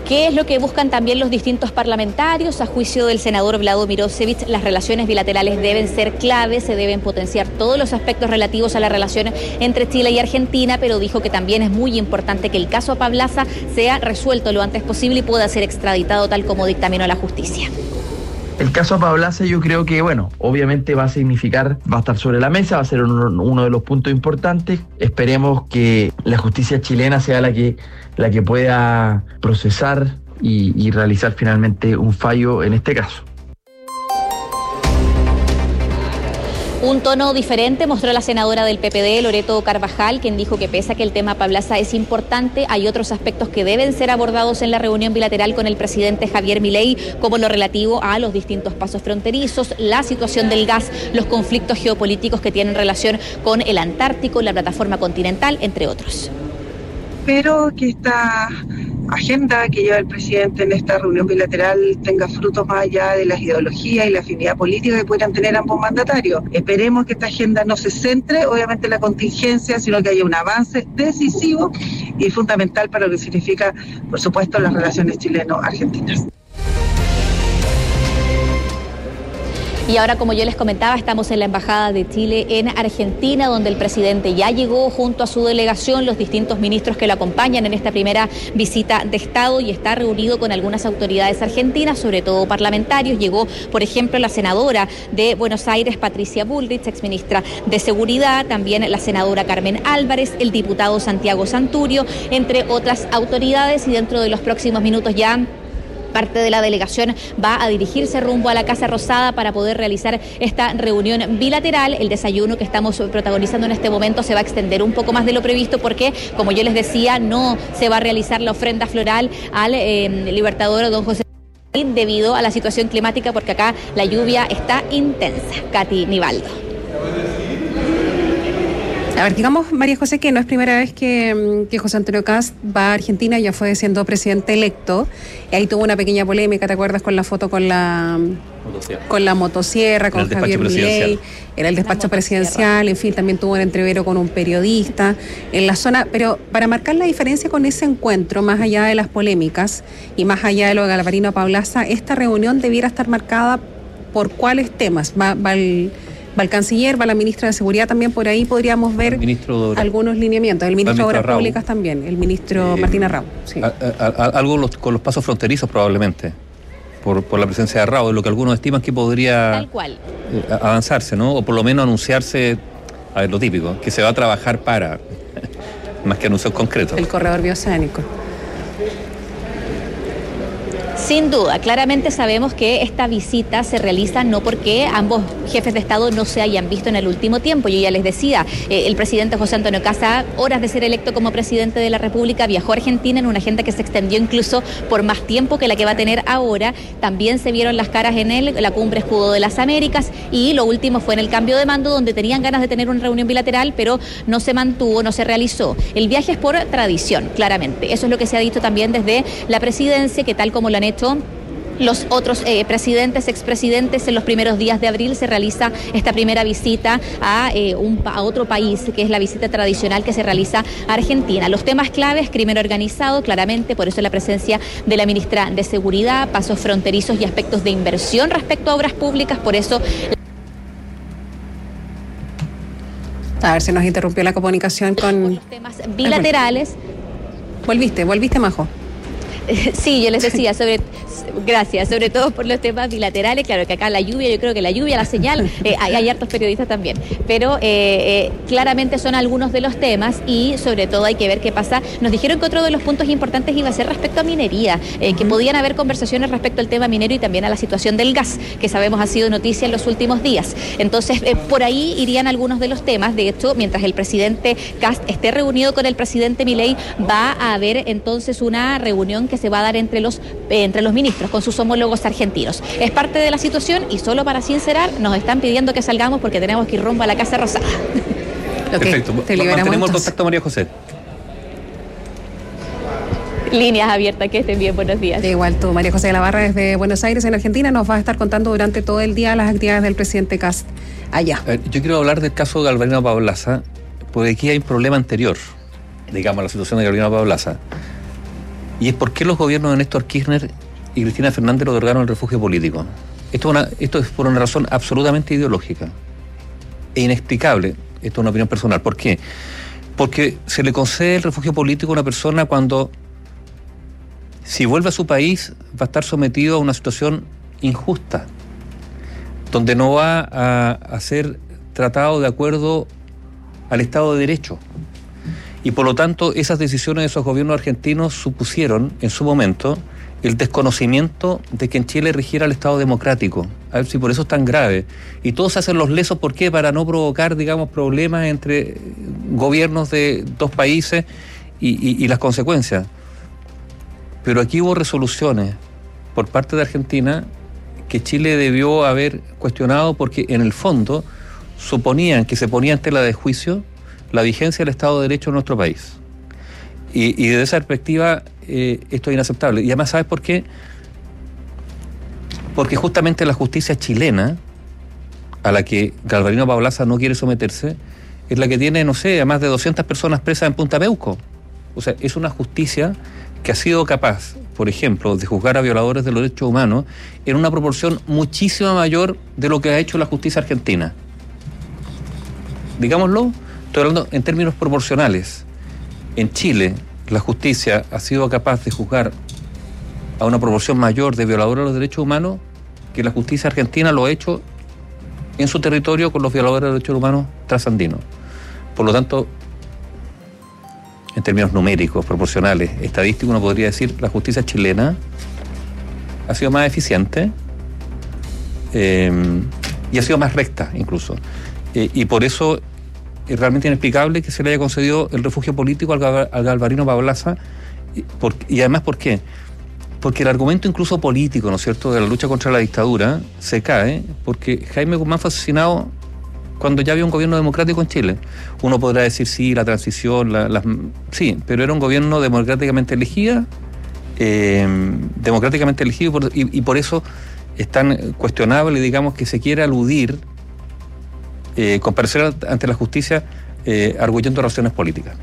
¿Qué es lo que buscan también los distintos parlamentarios? A juicio del senador Vlado Mirosevic, las relaciones bilaterales deben ser claves, se deben potenciar todos los aspectos relativos a la relación entre Chile y Argentina, pero dijo que también es muy importante que el caso Pablaza sea resuelto lo antes posible y pueda ser extraditado tal como dictaminó la justicia.
El caso Pablaza yo creo que, obviamente va a estar sobre la mesa, va a ser uno de los puntos importantes. Esperemos que la justicia chilena sea la que pueda procesar y realizar finalmente un fallo en este caso.
Un tono diferente mostró la senadora del PPD, Loreto Carvajal, quien dijo que pese a que el tema Pablaza es importante, hay otros aspectos que deben ser abordados en la reunión bilateral con el presidente Javier Milei, como lo relativo a los distintos pasos fronterizos, la situación del gas, los conflictos geopolíticos que tienen relación con el Antártico, la plataforma continental, entre otros.
Espero que esta agenda que lleva el presidente en esta reunión bilateral tenga frutos más allá de las ideologías y la afinidad política que puedan tener ambos mandatarios. Esperemos que esta agenda no se centre, obviamente, en la contingencia, sino que haya un avance decisivo y fundamental para lo que significa, por supuesto, las relaciones chileno-argentinas.
Y ahora, como yo les comentaba, estamos en la Embajada de Chile en Argentina, donde el presidente ya llegó junto a su delegación, los distintos ministros que lo acompañan en esta primera visita de Estado, y está reunido con algunas autoridades argentinas, sobre todo parlamentarios. Llegó, por ejemplo, la senadora de Buenos Aires, Patricia Bullrich, exministra de Seguridad, también la senadora Carmen Álvarez, el diputado Santiago Santurio, entre otras autoridades, y dentro de los próximos minutos ya parte de la delegación va a dirigirse rumbo a la Casa Rosada para poder realizar esta reunión bilateral. El desayuno que estamos protagonizando en este momento se va a extender un poco más de lo previsto porque, como yo les decía, no se va a realizar la ofrenda floral al libertador don José debido a la situación climática, porque acá la lluvia está intensa. Katy Nivaldo.
A ver, digamos, María José, que no es primera vez que José Antonio Kast va a Argentina, ya fue siendo presidente electo. Y ahí tuvo una pequeña polémica, ¿te acuerdas? Con la foto con la motosierra, con Javier Milei, era el despacho presidencial, en fin, también tuvo un entrevero con un periodista en la zona. Pero para marcar la diferencia con ese encuentro, más allá de las polémicas y más allá de lo de Galvarino Pablaza, esta reunión debiera estar marcada por cuáles temas. Va el canciller, va la ministra de Seguridad también, por ahí podríamos ver algunos lineamientos. El ministro de Obras Públicas también, el ministro Martín Arrau. Sí.
Algo con los pasos fronterizos probablemente, por la presencia de Arrau, es lo que algunos estiman que podría
tal cual
avanzarse, ¿no? O por lo menos anunciarse, a ver, lo típico, que se va a trabajar para, más que anuncios concretos.
El corredor bioceánico.
Sin duda, claramente sabemos que esta visita se realiza no porque ambos jefes de Estado no se hayan visto en el último tiempo. Yo ya les decía, el presidente José Antonio Kast, a horas de ser electo como presidente de la República, viajó a Argentina en una agenda que se extendió incluso por más tiempo que la que va a tener ahora. También se vieron las caras en la Cumbre Escudo de las Américas, y lo último fue en el cambio de mando, donde tenían ganas de tener una reunión bilateral, pero no se mantuvo, no se realizó. El viaje es por tradición, claramente. Eso es lo que se ha dicho también desde la presidencia, que tal como lo han hecho los otros presidentes, expresidentes, en los primeros días de abril se realiza esta primera visita a otro país, que es la visita tradicional que se realiza a Argentina. Los temas claves: crimen organizado, claramente, por eso la presencia de la ministra de Seguridad, pasos fronterizos y aspectos de inversión respecto a obras públicas, por eso...
A ver, se nos interrumpió la comunicación con
los temas bilaterales.
¿Volviste, Majo?
Sí, yo les decía, gracias, sobre todo por los temas bilaterales. Claro que acá la lluvia, yo creo que la señal, hay hartos periodistas también, pero claramente son algunos de los temas, y sobre todo hay que ver qué pasa. Nos dijeron que otro de los puntos importantes iba a ser respecto a minería, que podían haber conversaciones respecto al tema minero y también a la situación del gas, que sabemos ha sido noticia en los últimos días. Entonces, por ahí irían algunos de los temas. De hecho, mientras el presidente Kast esté reunido con el presidente Milei, va a haber entonces una reunión que se va a dar entre los ministros con sus homólogos argentinos. Es parte de la situación, y solo para sincerar, nos están pidiendo que salgamos porque tenemos que ir rumbo a la Casa Rosada.
Perfecto. Mantenemos el contacto, María José.
Líneas abiertas, que estén bien, buenos días.
Igual tú, María José de la Barra, desde Buenos Aires, en Argentina, nos va a estar contando durante todo el día las actividades del presidente Kast allá.
Yo quiero hablar del caso de Galvarino Pablaza, porque aquí hay un problema anterior, digamos, a la situación de Galvarino Pablaza. y es por qué los gobiernos de Néstor Kirchner y Cristina Fernández le otorgaron el refugio político. Esto es por una razón absolutamente ideológica e inexplicable. Esto es una opinión personal. ¿Por qué? Porque se le concede el refugio político a una persona cuando, si vuelve a su país, va a estar sometido a una situación injusta, donde no va a ser tratado de acuerdo al Estado de Derecho. Y por lo tanto, esas decisiones de esos gobiernos argentinos supusieron, en su momento, el desconocimiento de que en Chile rigiera el Estado democrático. A ver si por eso es tan grave. Y todos hacen los lesos, ¿por qué? Para no provocar, digamos, problemas entre gobiernos de dos países y las consecuencias. Pero aquí hubo resoluciones por parte de Argentina que Chile debió haber cuestionado, porque en el fondo suponían que se ponía en tela de juicio la vigencia del Estado de Derecho en nuestro país. Y desde esa perspectiva esto es inaceptable. Y además, ¿sabes por qué? Porque justamente la justicia chilena, a la que Galvarino Paulaza no quiere someterse, es la que tiene, no sé, a más de 200 personas presas en Punta Peuco. O sea, es una justicia que ha sido capaz, por ejemplo, de juzgar a violadores de los derechos humanos en una proporción muchísimo mayor de lo que ha hecho la justicia argentina. Digámoslo, estoy hablando en términos proporcionales. En Chile, la justicia ha sido capaz de juzgar a una proporción mayor de violadores de los derechos humanos que la justicia argentina lo ha hecho en su territorio con los violadores de los derechos humanos trasandinos. Por lo tanto, en términos numéricos, proporcionales, estadísticos, uno podría decir la justicia chilena ha sido más eficiente y ha sido más recta incluso. Y por eso es realmente inexplicable que se le haya concedido el refugio político al Galvarino Paulaza. Y además, ¿por qué? Porque el argumento incluso político, ¿no es cierto?, de la lucha contra la dictadura se cae porque Jaime Guzmán fue asesinado cuando ya había un gobierno democrático en Chile. Uno podrá decir, sí, la transición, sí, pero era un gobierno democráticamente elegido y por eso es tan cuestionable, digamos, que se quiere aludir, comparecer ante la justicia arguyendo razones políticas.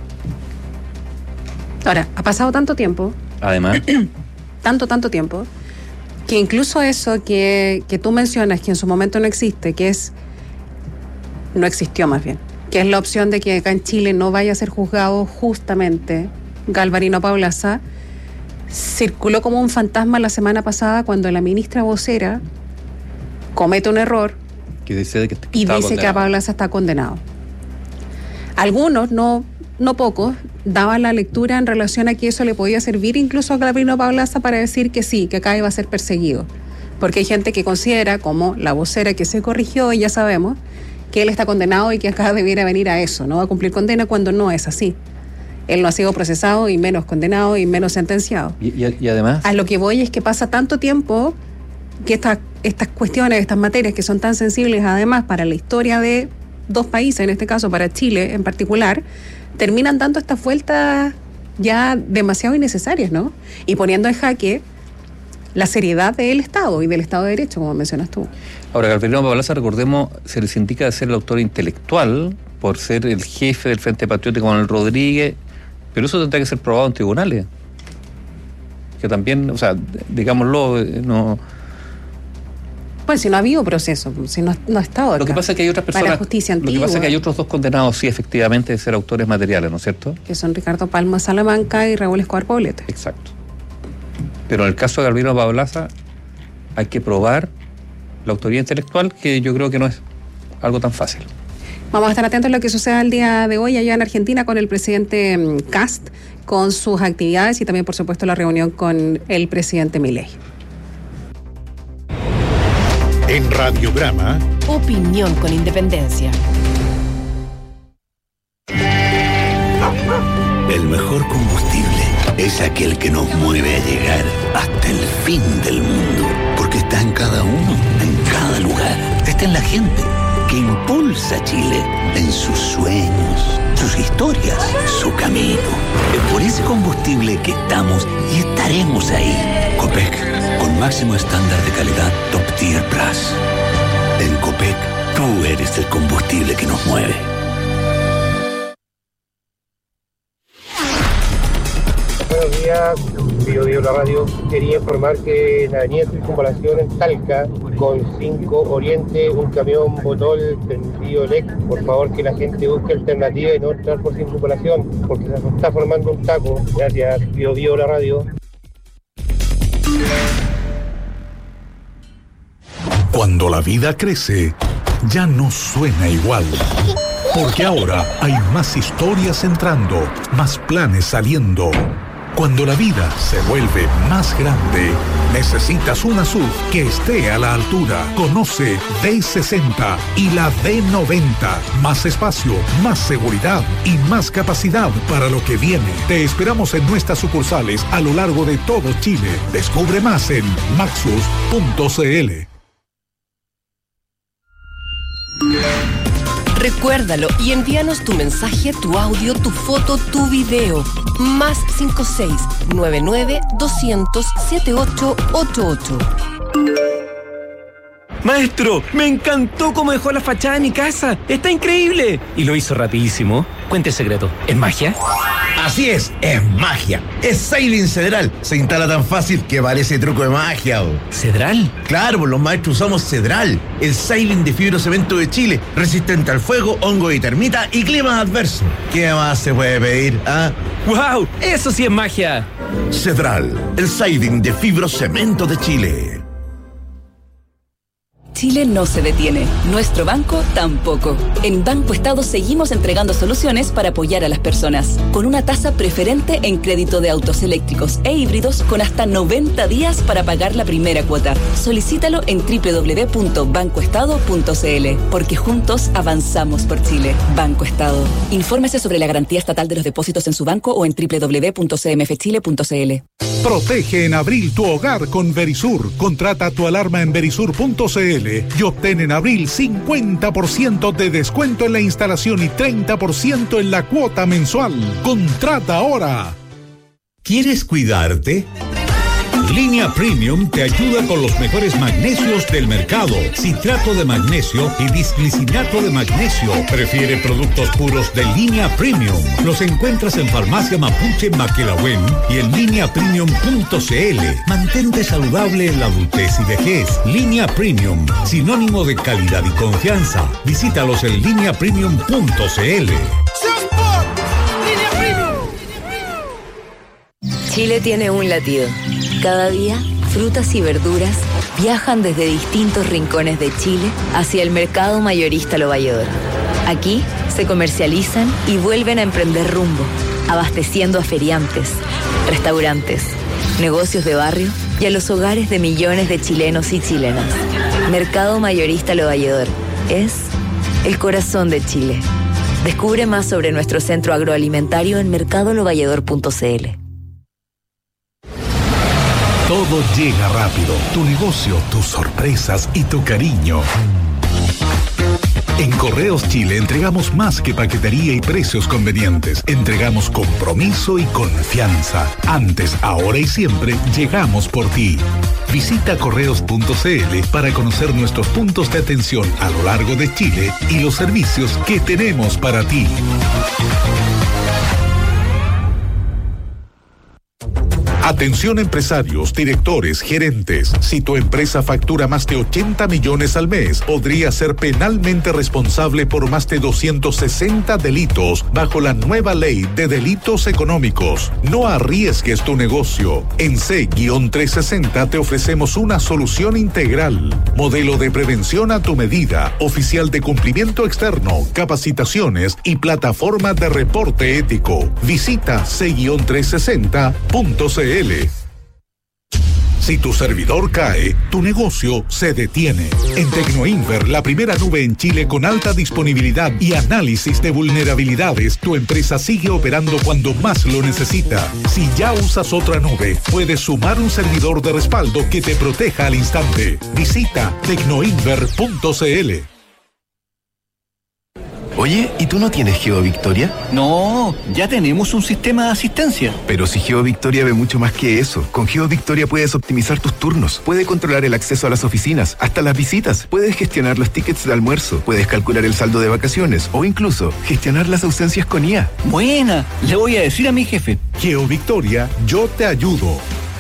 Ahora, ha pasado tanto tiempo.
Además.
tanto tiempo, que incluso eso que tú mencionas, que en su momento no existe, no existió más bien, que es la opción de que acá en Chile no vaya a ser juzgado justamente Galvarino Paulaza, circuló como un fantasma la semana pasada cuando la ministra vocera comete un error
y dice
que a Paulaza está condenado. Algunos, no pocos, daban la lectura en relación a que eso le podía servir incluso a Galvarino Paulaza para decir que sí, que acá iba a ser perseguido. Porque hay gente que considera, como la vocera que se corrigió, y ya sabemos, que él está condenado y que acá debiera venir a eso, no a cumplir condena, cuando no es así. Él no ha sido procesado y menos condenado y menos sentenciado.
Y además...
A lo que voy es que pasa tanto tiempo que estas cuestiones, estas materias que son tan sensibles además para la historia de dos países, en este caso para Chile en particular, terminan dando estas vueltas ya demasiado innecesarias, ¿no? Y poniendo en jaque la seriedad del Estado y del Estado de Derecho, como mencionas tú.
Ahora, Galvarino Paulaza, recordemos, se les indica de ser el autor intelectual por ser el jefe del Frente Patriótico Manuel Rodríguez, pero eso tendrá que ser probado en tribunales. Que también, o sea, digámoslo, no...
Pues si no ha habido proceso, si no ha estado acá.
Lo que pasa es que hay otras personas...
Para la justicia antigua.
Lo que pasa es que hay otros dos condenados, sí, efectivamente, de ser autores materiales, ¿no es cierto?
Que son Ricardo Palma Salamanca y Raúl Escobar Poblete.
Exacto. Pero en el caso de Galvarino Paulaza hay que probar la autoría intelectual, que yo creo que no es algo tan fácil.
Vamos a estar atentos a lo que suceda el día de hoy allá en Argentina con el presidente Kast, con sus actividades y también, por supuesto, la reunión con el presidente Milei.
En Radiograma,
opinión con independencia.
El mejor combustible es aquel que nos mueve a llegar hasta el fin del mundo, porque está en cada uno, en cada lugar. Está en la gente que impulsa a Chile en sus sueños, sus historias, su camino. Es por ese combustible que estamos y estaremos ahí. Copec, con máximo estándar de calidad Top Tier Plus. En Copec, tú eres el combustible que nos mueve.
buenos días. Bio la radio. Quería informar que en la avenida Circunvalación en Talca, con 5 Oriente, un camión botó el prendido LEC. Por favor, que la gente busque alternativa y no entrar por Circunvalación, porque se está formando un taco. Gracias. Bio la radio.
Cuando la vida crece, ya no suena igual. Porque ahora hay más historias entrando, más planes saliendo. Cuando la vida se vuelve más grande, necesitas una SUV que esté a la altura. Conoce D60 y la D90. Más espacio, más seguridad y más capacidad para lo que viene. Te esperamos en nuestras sucursales a lo largo de todo Chile. Descubre más en maxus.cl.
Recuérdalo y envíanos tu mensaje, tu audio, tu foto, tu video. Más 56-99-200-7888.
Maestro, me encantó cómo dejó la fachada de mi casa. ¡Está increíble! Y lo hizo rapidísimo. Cuente el secreto. ¿Es magia?
Así es magia. Es Cedral Cedral. Se instala tan fácil que parece truco de magia.
¿Cedral?
Claro, pues los maestros usamos Cedral, el Ceiling de fibrocemento de Chile, resistente al fuego, hongo y termita y climas adversos. ¿Qué más se puede pedir?
¡Wow! ¡Eso sí es magia!
Cedral, el Ceiling de fibrocemento de Chile.
Chile no se detiene, nuestro banco tampoco. En Banco Estado seguimos entregando soluciones para apoyar a las personas, con una tasa preferente en crédito de autos eléctricos e híbridos con hasta 90 días para pagar la primera cuota. Solicítalo en www.bancoestado.cl, porque juntos avanzamos por Chile. Banco Estado. Infórmese sobre la garantía estatal de los depósitos en su banco o en www.cmfchile.cl.
Protege en abril tu hogar con Verisur. Contrata tu alarma en verisur.cl y obtén en abril 50% de descuento en la instalación y 30% en la cuota mensual. Contrata ahora.
¿Quieres cuidarte? Línea Premium te ayuda con los mejores magnesios del mercado. Citrato de magnesio y disglicinato de magnesio. Prefiere productos puros de Línea Premium. Los encuentras en Farmacia Mapuche Maquelahuen y en lineapremium.cl. Mantente saludable en la adultez y vejez. Línea Premium, sinónimo de calidad y confianza. Visítalos en lineapremium.cl.
Chile tiene un latido. Cada día, frutas y verduras viajan desde distintos rincones de Chile hacia el mercado mayorista Lo Valledor. Aquí se comercializan y vuelven a emprender rumbo, abasteciendo a feriantes, restaurantes, negocios de barrio y a los hogares de millones de chilenos y chilenas. Mercado mayorista Lo Valledor es el corazón de Chile. Descubre más sobre nuestro centro agroalimentario en mercadolovalledor.cl.
Todo llega rápido. Tu negocio, tus sorpresas y tu cariño. En Correos Chile entregamos más que paquetería y precios convenientes. Entregamos compromiso y confianza. Antes, ahora y siempre, llegamos por ti. Visita correos.cl para conocer nuestros puntos de atención a lo largo de Chile y los servicios que tenemos para ti. Atención empresarios, directores, gerentes. Si tu empresa factura más de 80 millones al mes, podría ser penalmente responsable por más de 260 delitos bajo la nueva ley de delitos económicos. No arriesgues tu negocio. En C-360 te ofrecemos una solución integral. Modelo de prevención a tu medida, oficial de cumplimiento externo, capacitaciones y plataforma de reporte ético. Visita C-360.cl. Si tu servidor cae, tu negocio se detiene. En Tecnoinver, la primera nube en Chile con alta disponibilidad y análisis de vulnerabilidades, tu empresa sigue operando cuando más lo necesita. Si ya usas otra nube, puedes sumar un servidor de respaldo que te proteja al instante. Visita tecnoinver.cl.
Oye, ¿y tú no tienes GeoVictoria?
No, ya tenemos un sistema de asistencia.
Pero si GeoVictoria ve mucho más que eso. Con GeoVictoria puedes optimizar tus turnos, puedes controlar el acceso a las oficinas, hasta las visitas, puedes gestionar los tickets de almuerzo, puedes calcular el saldo de vacaciones o incluso gestionar las ausencias con IA.
Buena, le voy a decir a mi jefe.
GeoVictoria, yo te ayudo.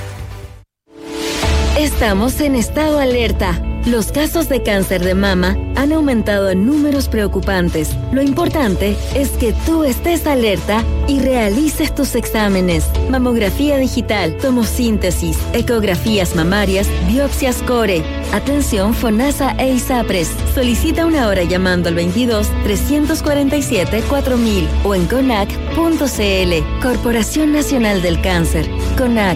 Estamos en estado alerta. Los casos de cáncer de mama han aumentado en números preocupantes. Lo importante es que tú estés alerta y realices tus exámenes. Mamografía digital, tomosíntesis, ecografías mamarias, biopsias core. Atención FONASA e ISAPRES. Solicita una hora llamando al 22-347-4000 o en CONAC.cl. Corporación Nacional del Cáncer. CONAC.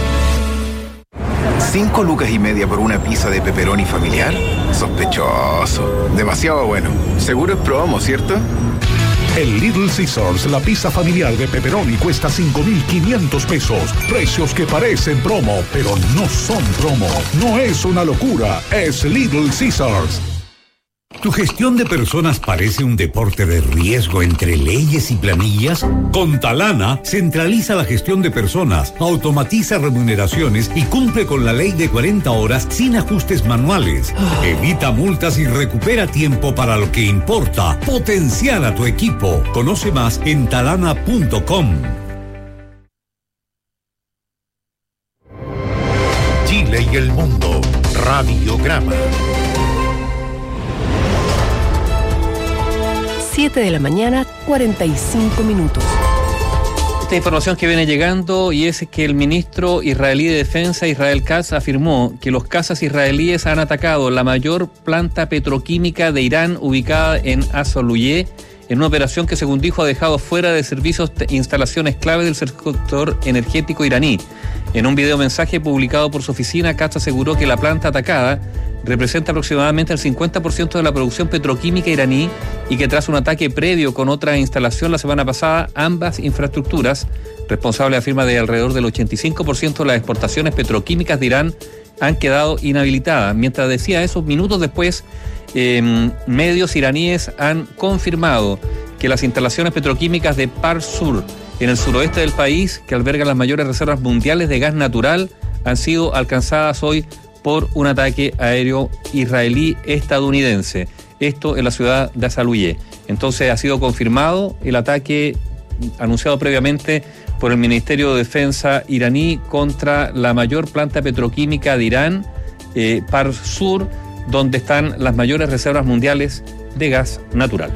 5 lucas y media por una pizza de pepperoni familiar. Sospechoso. Demasiado bueno. Seguro es promo, ¿cierto?
En Little Caesars, la pizza familiar de pepperoni cuesta 5.500 pesos. Precios que parecen promo, pero no son promo. No es una locura, es Little Caesars.
¿Tu gestión de personas parece un deporte de riesgo entre leyes y planillas? Con Talana, centraliza la gestión de personas, automatiza remuneraciones y cumple con la ley de 40 horas sin ajustes manuales. Evita multas y recupera tiempo para lo que importa. Potenciar a tu equipo. Conoce más en talana.com.
Chile y el mundo. Radiograma.
7 de la mañana, 45 minutos.
Esta información que viene llegando y es que el ministro israelí de Defensa, Israel Katz, afirmó que los cazas israelíes han atacado la mayor planta petroquímica de Irán ubicada en Asaluye, en una operación que, según dijo, ha dejado fuera de servicios instalaciones clave del sector energético iraní. En un video mensaje publicado por su oficina, Katz aseguró que la planta atacada representa aproximadamente el 50% de la producción petroquímica iraní y que tras un ataque previo con otra instalación la semana pasada, ambas infraestructuras, responsables afirma de alrededor del 85% de las exportaciones petroquímicas de Irán, han quedado inhabilitadas. Mientras decía eso, minutos después, medios iraníes han confirmado que las instalaciones petroquímicas de Pars Sur, en el suroeste del país, que albergan las mayores reservas mundiales de gas natural, han sido alcanzadas hoy por un ataque aéreo israelí-estadounidense. Esto en la ciudad de Asaluye. Entonces ha sido confirmado el ataque anunciado previamente por el Ministerio de Defensa iraní contra la mayor planta petroquímica de Irán, Pars Sur, donde están las mayores reservas mundiales de gas natural.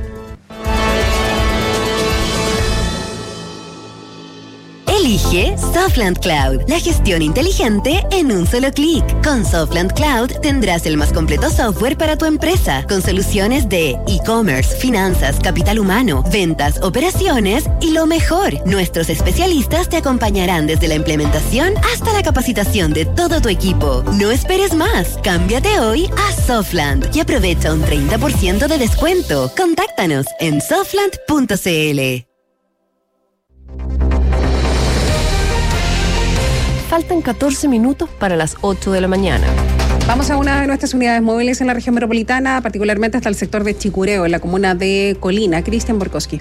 Elige Softland Cloud, la gestión inteligente en un solo clic. Con Softland Cloud tendrás el más completo software para tu empresa, con soluciones de e-commerce, finanzas, capital humano, ventas, operaciones y lo mejor, nuestros especialistas te acompañarán desde la implementación hasta la capacitación de todo tu equipo. No esperes más, cámbiate hoy a Softland y aprovecha un 30% de descuento. Contáctanos en softland.cl.
Faltan 14 minutos para las 8 de la mañana.
Vamos a una de nuestras unidades móviles en la región metropolitana, particularmente hasta el sector de Chicureo, en la comuna de Colina. Cristian Borkowski.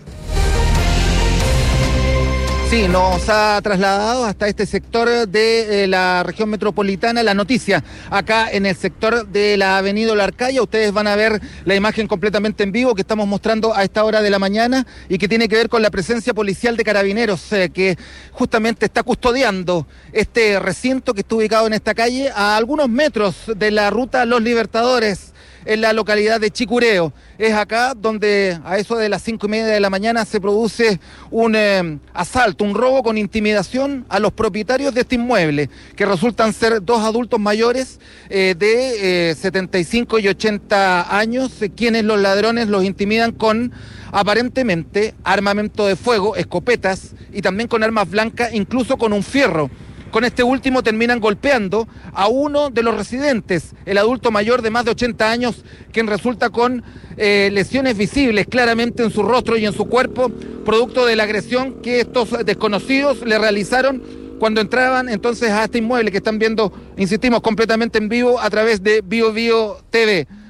Sí, nos ha trasladado hasta este sector de la región metropolitana la noticia. Acá en el sector de la avenida Olarcaya, ustedes van a ver la imagen completamente en vivo que estamos mostrando a esta hora de la mañana y que tiene que ver con la presencia policial de Carabineros que justamente está custodiando este recinto que está ubicado en esta calle a algunos metros de la ruta Los Libertadores, en la localidad de Chicureo. Es acá donde a eso de las 5:30 de la mañana se produce un asalto, un robo con intimidación a los propietarios de este inmueble, que resultan ser dos adultos mayores de 75 y 80 años, quienes los ladrones los intimidan con aparentemente armamento de fuego, escopetas y también con armas blancas, incluso con un fierro. Con este último terminan golpeando a uno de los residentes, el adulto mayor de más de 80 años, quien resulta con lesiones visibles claramente en su rostro y en su cuerpo, producto de la agresión que estos desconocidos le realizaron cuando entraban entonces a este inmueble que están viendo, insistimos, completamente en vivo a través de Bio Bio TV.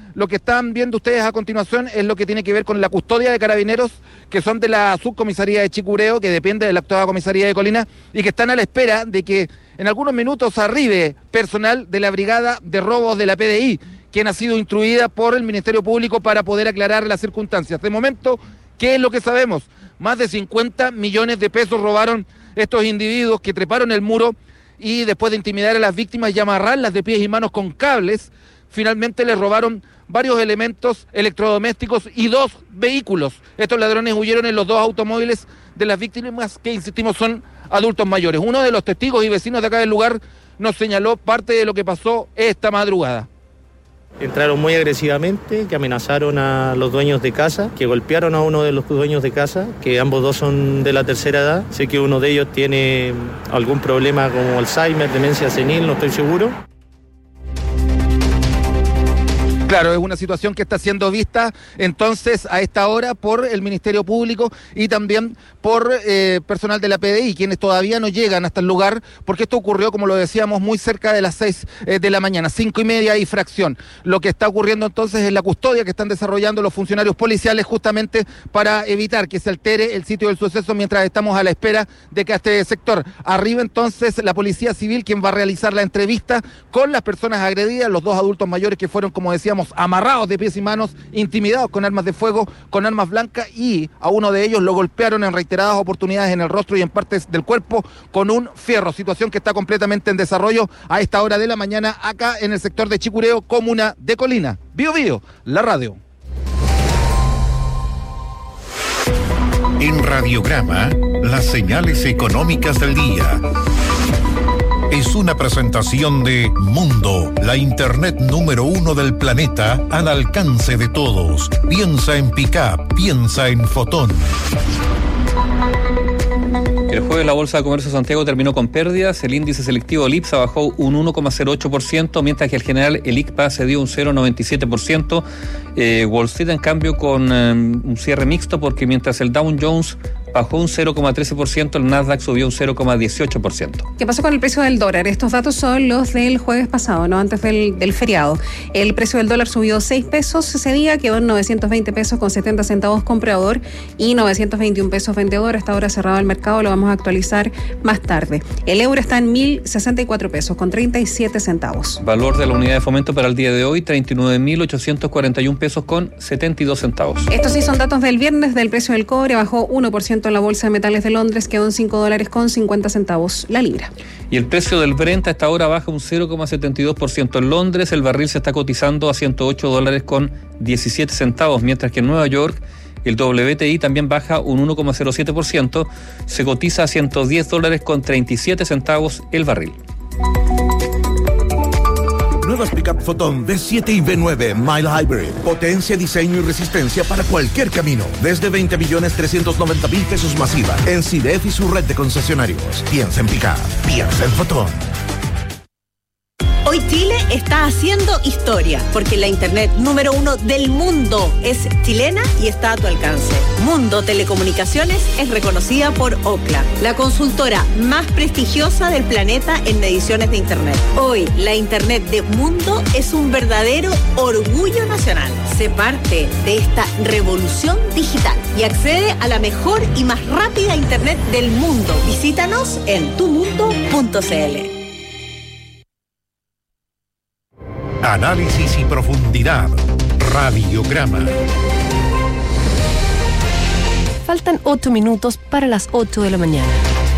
lo que están viendo ustedes a continuación es lo que tiene que ver con la custodia de carabineros que son de la subcomisaría de Chicureo, que depende de la actual comisaría de Colina, y que están a la espera de que en algunos minutos arribe personal de la brigada de robos de la PDI, quien ha sido instruida por el Ministerio Público para poder aclarar las circunstancias. De momento, ¿qué es lo que sabemos? Más de 50 millones de pesos robaron estos individuos que treparon el muro y después de intimidar a las víctimas y amarrarlas de pies y manos con cables, finalmente les robaron varios elementos electrodomésticos y 2 vehículos. Estos ladrones huyeron en los 2 automóviles de las víctimas, que insistimos son adultos mayores. Uno de los testigos y vecinos de acá del lugar nos señaló parte de lo que pasó esta madrugada.
Entraron muy agresivamente, que amenazaron a los dueños de casa, que golpearon a uno de los dueños de casa, que ambos dos son de la tercera edad. Sé que uno de ellos tiene algún problema como Alzheimer, demencia senil, no estoy seguro.
Claro, es una situación que está siendo vista entonces a esta hora por el Ministerio Público y también por personal de la PDI, quienes todavía no llegan hasta el lugar, porque esto ocurrió, como lo decíamos, muy cerca de las 6 de la mañana, 5:30 y fracción. Lo que está ocurriendo entonces es la custodia que están desarrollando los funcionarios policiales justamente para evitar que se altere el sitio del suceso mientras estamos a la espera de que a este sector arribe entonces la Policía Civil, quien va a realizar la entrevista con las personas agredidas, los 2 adultos mayores que fueron, como decíamos, amarrados de pies y manos, intimidados con armas de fuego, con armas blancas, y a uno de ellos lo golpearon en reiteradas oportunidades en el rostro y en partes del cuerpo con un fierro, situación que está completamente en desarrollo a esta hora de la mañana acá en el sector de Chicureo, comuna de Colina. Bío Bío, la radio.
En Radiograma, las señales económicas del día. Es una presentación de Mundo, la internet número 1 del planeta al alcance de todos. Piensa en Pickup, piensa en Fotón.
El jueves la Bolsa de Comercio de Santiago terminó con pérdidas. El índice selectivo del IPSA bajó un 1,08%, mientras que el general, el ICPA, cedió un 0,97%. Wall Street, en cambio, con un cierre mixto, porque mientras el Dow Jones bajó un 0,13%, el Nasdaq subió un 0,18%.
¿Qué pasó con el precio del dólar? Estos datos son los del jueves pasado, no antes del feriado. El precio del dólar subió 6 pesos ese día, quedó en 920 pesos con 70 centavos comprador y 921 pesos vendedor. Hasta ahora cerrado el mercado, lo vamos a actualizar más tarde. El euro está en 1.064 pesos con 37 centavos.
Valor de la unidad de fomento para el día de hoy, 39.841 pesos con 72 centavos.
Estos sí son datos del viernes. Del precio del cobre bajó 1% en la Bolsa de Metales de Londres, quedó en $5 con 50 centavos la libra.
Y el precio del Brent a esta hora baja un 0,72% en Londres. El barril se está cotizando a $108 con 17 centavos, mientras que en Nueva York el WTI también baja un 1,07%, se cotiza a $110 con 37 centavos el barril.
Nuevas Pickup Fotón V7 y V9 Mile Hybrid. Potencia, diseño y resistencia para cualquier camino. Desde 20.390.000 pesos masiva. En CIDEF y su red de concesionarios. Piensa en Pickup. Piensa en Fotón.
Hoy Chile está haciendo historia, porque la internet número 1 del mundo es chilena y está a tu alcance. Mundo Telecomunicaciones es reconocida por Ookla, la consultora más prestigiosa del planeta en mediciones de internet. Hoy, la internet de Mundo es un verdadero orgullo nacional. Sé parte de esta revolución digital y accede a la mejor y más rápida internet del mundo. Visítanos en tumundo.cl.
Análisis y profundidad. Radiograma.
Faltan 8 minutos para las 8 de la mañana.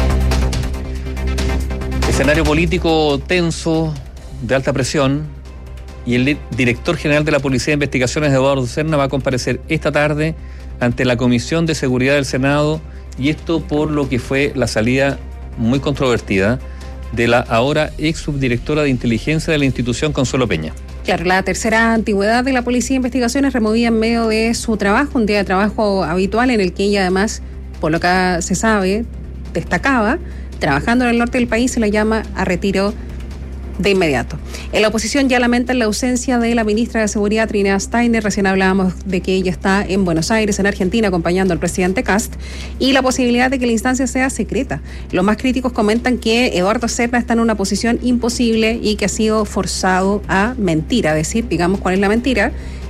Escenario político tenso, de alta presión, y el director general de la Policía de Investigaciones, Eduardo Serna, va a comparecer esta tarde ante la Comisión de Seguridad del Senado, y esto por lo que fue la salida muy controvertida de la ahora ex subdirectora de inteligencia de la institución, Consuelo Peña.
Claro, la tercera antigüedad de la Policía de Investigaciones, removida en medio de su trabajo, un día de trabajo habitual en el que ella además, por lo que se sabe, destacaba, trabajando en el norte del país, se la llama a retiro de inmediato. En la oposición ya lamentan la ausencia de la ministra de Seguridad, Trinidad Steiner. Recién hablábamos de que ella está en Buenos Aires, en Argentina, acompañando al presidente Kast, y la posibilidad de que la instancia sea secreta. Los más críticos comentan que Eduardo Serna está en una posición imposible y que ha sido forzado a mentir, a decir, digamos, cuál es la mentira,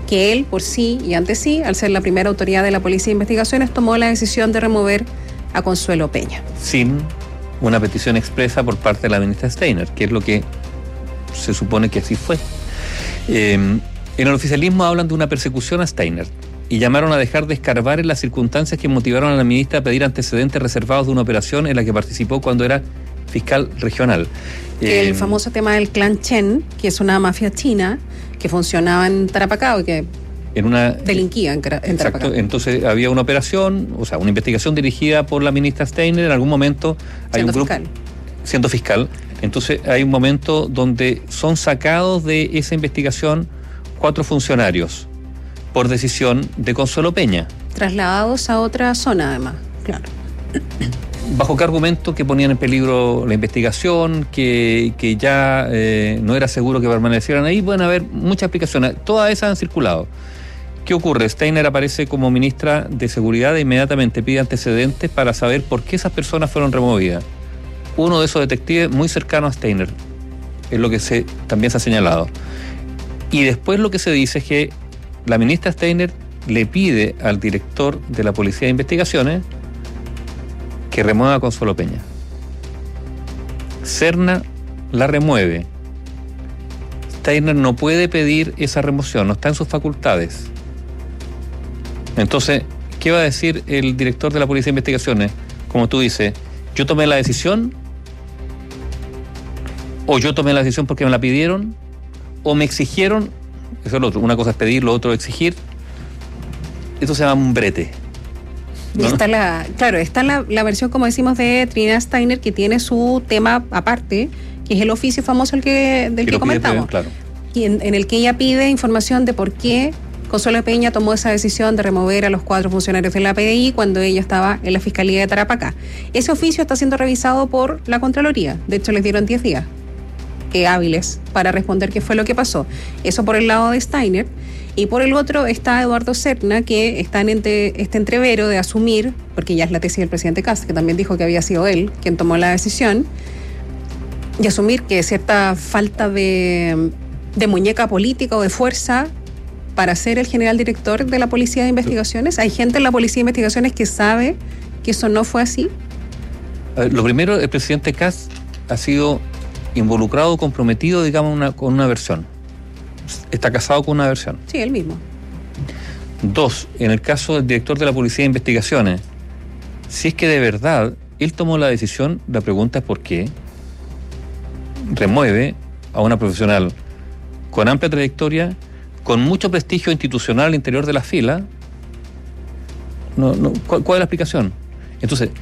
que él, por sí y ante sí, al ser la primera autoridad de la Policía de Investigaciones, tomó la decisión de remover a Consuelo Peña.
Sin una petición expresa por parte de la ministra Steiner, que es lo que se supone que así fue. En el oficialismo hablan de una persecución a Steiner y llamaron a dejar de escarbar en las circunstancias que motivaron a la ministra a pedir antecedentes reservados de una operación en la que participó cuando era fiscal regional.
El famoso tema del clan Chen, que es una mafia china que funcionaba en Tarapacá y que delinquía en Tarapacá.
Exacto, entonces había una operación, o sea, una investigación dirigida por la ministra Steiner. En algún momento hay un grupo siendo fiscal. Entonces hay un momento donde son sacados de esa investigación 4 funcionarios por decisión de Consuelo Peña.
Trasladados a otra zona, además, claro.
¿Bajo qué argumento? Que ponían en peligro la investigación, que ya no era seguro que permanecieran ahí. Pueden haber muchas explicaciones. Todas esas han circulado. ¿Qué ocurre? Steiner aparece como ministra de Seguridad e inmediatamente pide antecedentes para saber por qué esas personas fueron removidas. Uno de esos detectives muy cercano a Steiner, es lo que también se ha señalado. Y después lo que se dice es que la ministra Steiner le pide al director de la Policía de Investigaciones que remueva a Consuelo Peña. Serna la remueve. Steiner no puede pedir esa remoción, no está en sus facultades. Entonces, ¿qué va a decir el director de la Policía de Investigaciones? Como tú dices, yo tomé la decisión, o yo tomé la decisión porque me la pidieron, o me exigieron. Eso es lo otro. Una cosa es pedir, lo otro es exigir. Esto se llama un brete.
Y está la versión, como decimos, de Trinidad Steiner, que tiene su tema aparte, que es el oficio famoso del que comentamos. Claro. Y en el que ella pide información de por qué Consuelo Peña tomó esa decisión de remover a los 4 funcionarios de la PDI cuando ella estaba en la Fiscalía de Tarapacá. Ese oficio está siendo revisado por la Contraloría. De hecho, les dieron 10 días hábiles para responder qué fue lo que pasó. Eso por el lado de Steiner. Y por el otro está Eduardo Serna, que está en este entrevero de asumir, porque ya es la tesis del presidente Kast, que también dijo que había sido él quien tomó la decisión, y asumir que cierta falta de muñeca política o de fuerza para ser el general director de la Policía de Investigaciones. Hay gente en la Policía de Investigaciones que sabe que eso no fue así.
Lo primero, el presidente Kast ha sido involucrado, comprometido, digamos, con una versión. Está casado con una versión.
Sí, él mismo.
2, en el caso del director de la Policía de Investigaciones, si es que de verdad él tomó la decisión, la pregunta es por qué remueve a una profesional con amplia trayectoria, con mucho prestigio institucional al interior de la fila. ¿Cuál es la explicación? Entonces,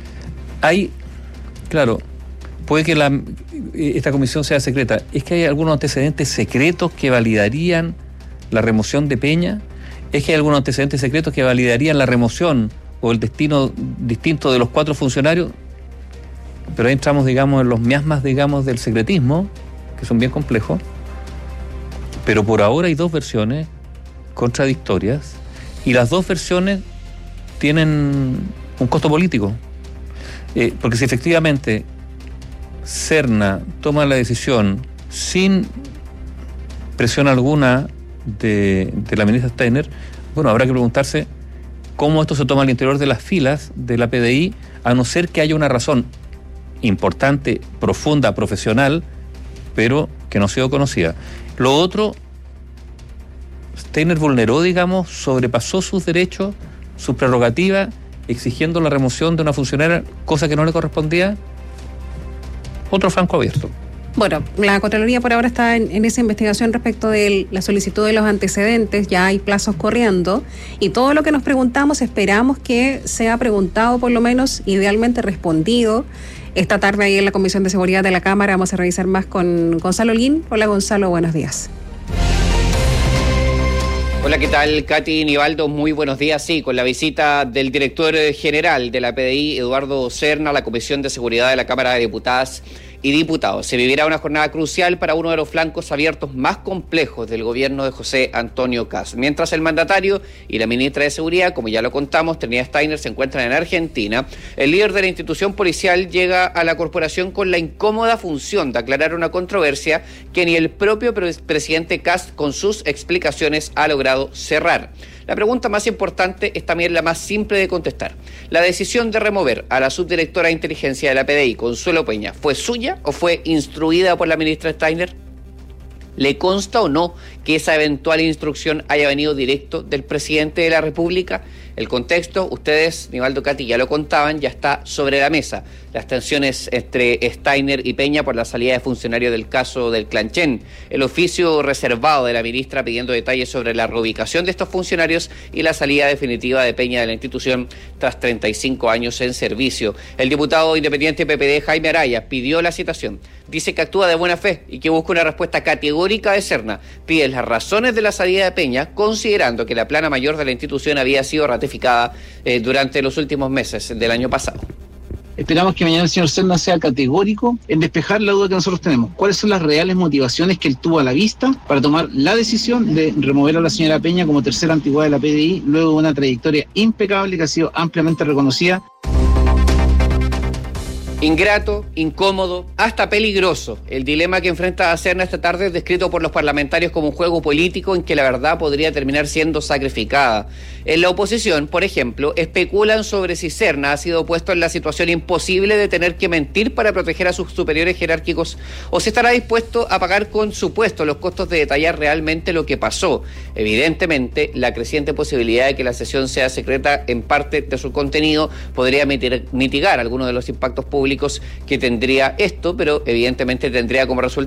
puede que esta comisión sea secreta. Es que hay algunos antecedentes secretos que validarían la remoción de Peña. Es que hay algunos antecedentes secretos que validarían la remoción o el destino distinto de los 4 funcionarios. Pero ahí entramos, digamos, en los miasmas, digamos, del secretismo, que son bien complejos. Pero por ahora hay 2 versiones contradictorias y las 2 versiones tienen un costo político. Porque si efectivamente Serna toma la decisión sin presión alguna de la ministra Steiner, bueno, habrá que preguntarse cómo esto se toma al interior de las filas de la PDI, a no ser que haya una razón importante, profunda, profesional, pero que no ha sido conocida. Lo otro, Steiner vulneró, digamos, sobrepasó sus derechos, sus prerrogativas, exigiendo la remoción de una funcionaria, cosa que no le correspondía. Otro franco abierto.
Bueno, la Contraloría por ahora está en esa investigación respecto de la solicitud de los antecedentes, ya hay plazos corriendo, y todo lo que nos preguntamos esperamos que sea preguntado, por lo menos idealmente respondido. Esta tarde ahí en la Comisión de Seguridad de la Cámara vamos a revisar más con Gonzalo Lin. Hola Gonzalo, buenos días.
Hola, ¿qué tal? Katy, Nivaldo, muy buenos días. Sí, con la visita del director general de la PDI, Eduardo Serna, a la Comisión de Seguridad de la Cámara de Diputadas y diputados. Se vivirá una jornada crucial para uno de los flancos abiertos más complejos del gobierno de José Antonio Kast. Mientras el mandatario y la ministra de Seguridad, como ya lo contamos, Trinidad Steiner, se encuentran en Argentina, el líder de la institución policial llega a la corporación con la incómoda función de aclarar una controversia que ni el propio presidente Kast con sus explicaciones ha logrado cerrar. La pregunta más importante es también la más simple de contestar. ¿La decisión de remover a la subdirectora de inteligencia de la PDI, Consuelo Peña, fue suya o fue instruida por la ministra Steiner? ¿Le consta o no que esa eventual instrucción haya venido directo del presidente de la República? El contexto, ustedes, Nivaldo, Katy, ya lo contaban, ya está sobre la mesa. Las tensiones entre Steiner y Peña por la salida de funcionarios del caso del Clanchen, el oficio reservado de la ministra pidiendo detalles sobre la reubicación de estos funcionarios y la salida definitiva de Peña de la institución tras 35 años en servicio. El diputado independiente PPD, Jaime Araya, pidió la citación. Dice que actúa de buena fe y que busca una respuesta categórica de Serna. Pide las razones de la salida de Peña, considerando que la plana mayor de la institución había sido ratificada durante los últimos meses del año pasado.
Esperamos que mañana el señor Serna sea categórico en despejar la duda que nosotros tenemos. ¿Cuáles son las reales motivaciones que él tuvo a la vista para tomar la decisión de remover a la señora Peña como tercera antigüedad de la PDI luego de una trayectoria impecable que ha sido ampliamente reconocida?
Ingrato, incómodo, hasta peligroso. El dilema que enfrenta a Serna esta tarde es descrito por los parlamentarios como un juego político en que la verdad podría terminar siendo sacrificada. En la oposición, por ejemplo, especulan sobre si Serna ha sido puesto en la situación imposible de tener que mentir para proteger a sus superiores jerárquicos o si estará dispuesto a pagar con su puesto los costos de detallar realmente lo que pasó. Evidentemente, la creciente posibilidad de que la sesión sea secreta en parte de su contenido podría mitigar algunos de los impactos públicos que tendría esto, pero evidentemente tendría como resultado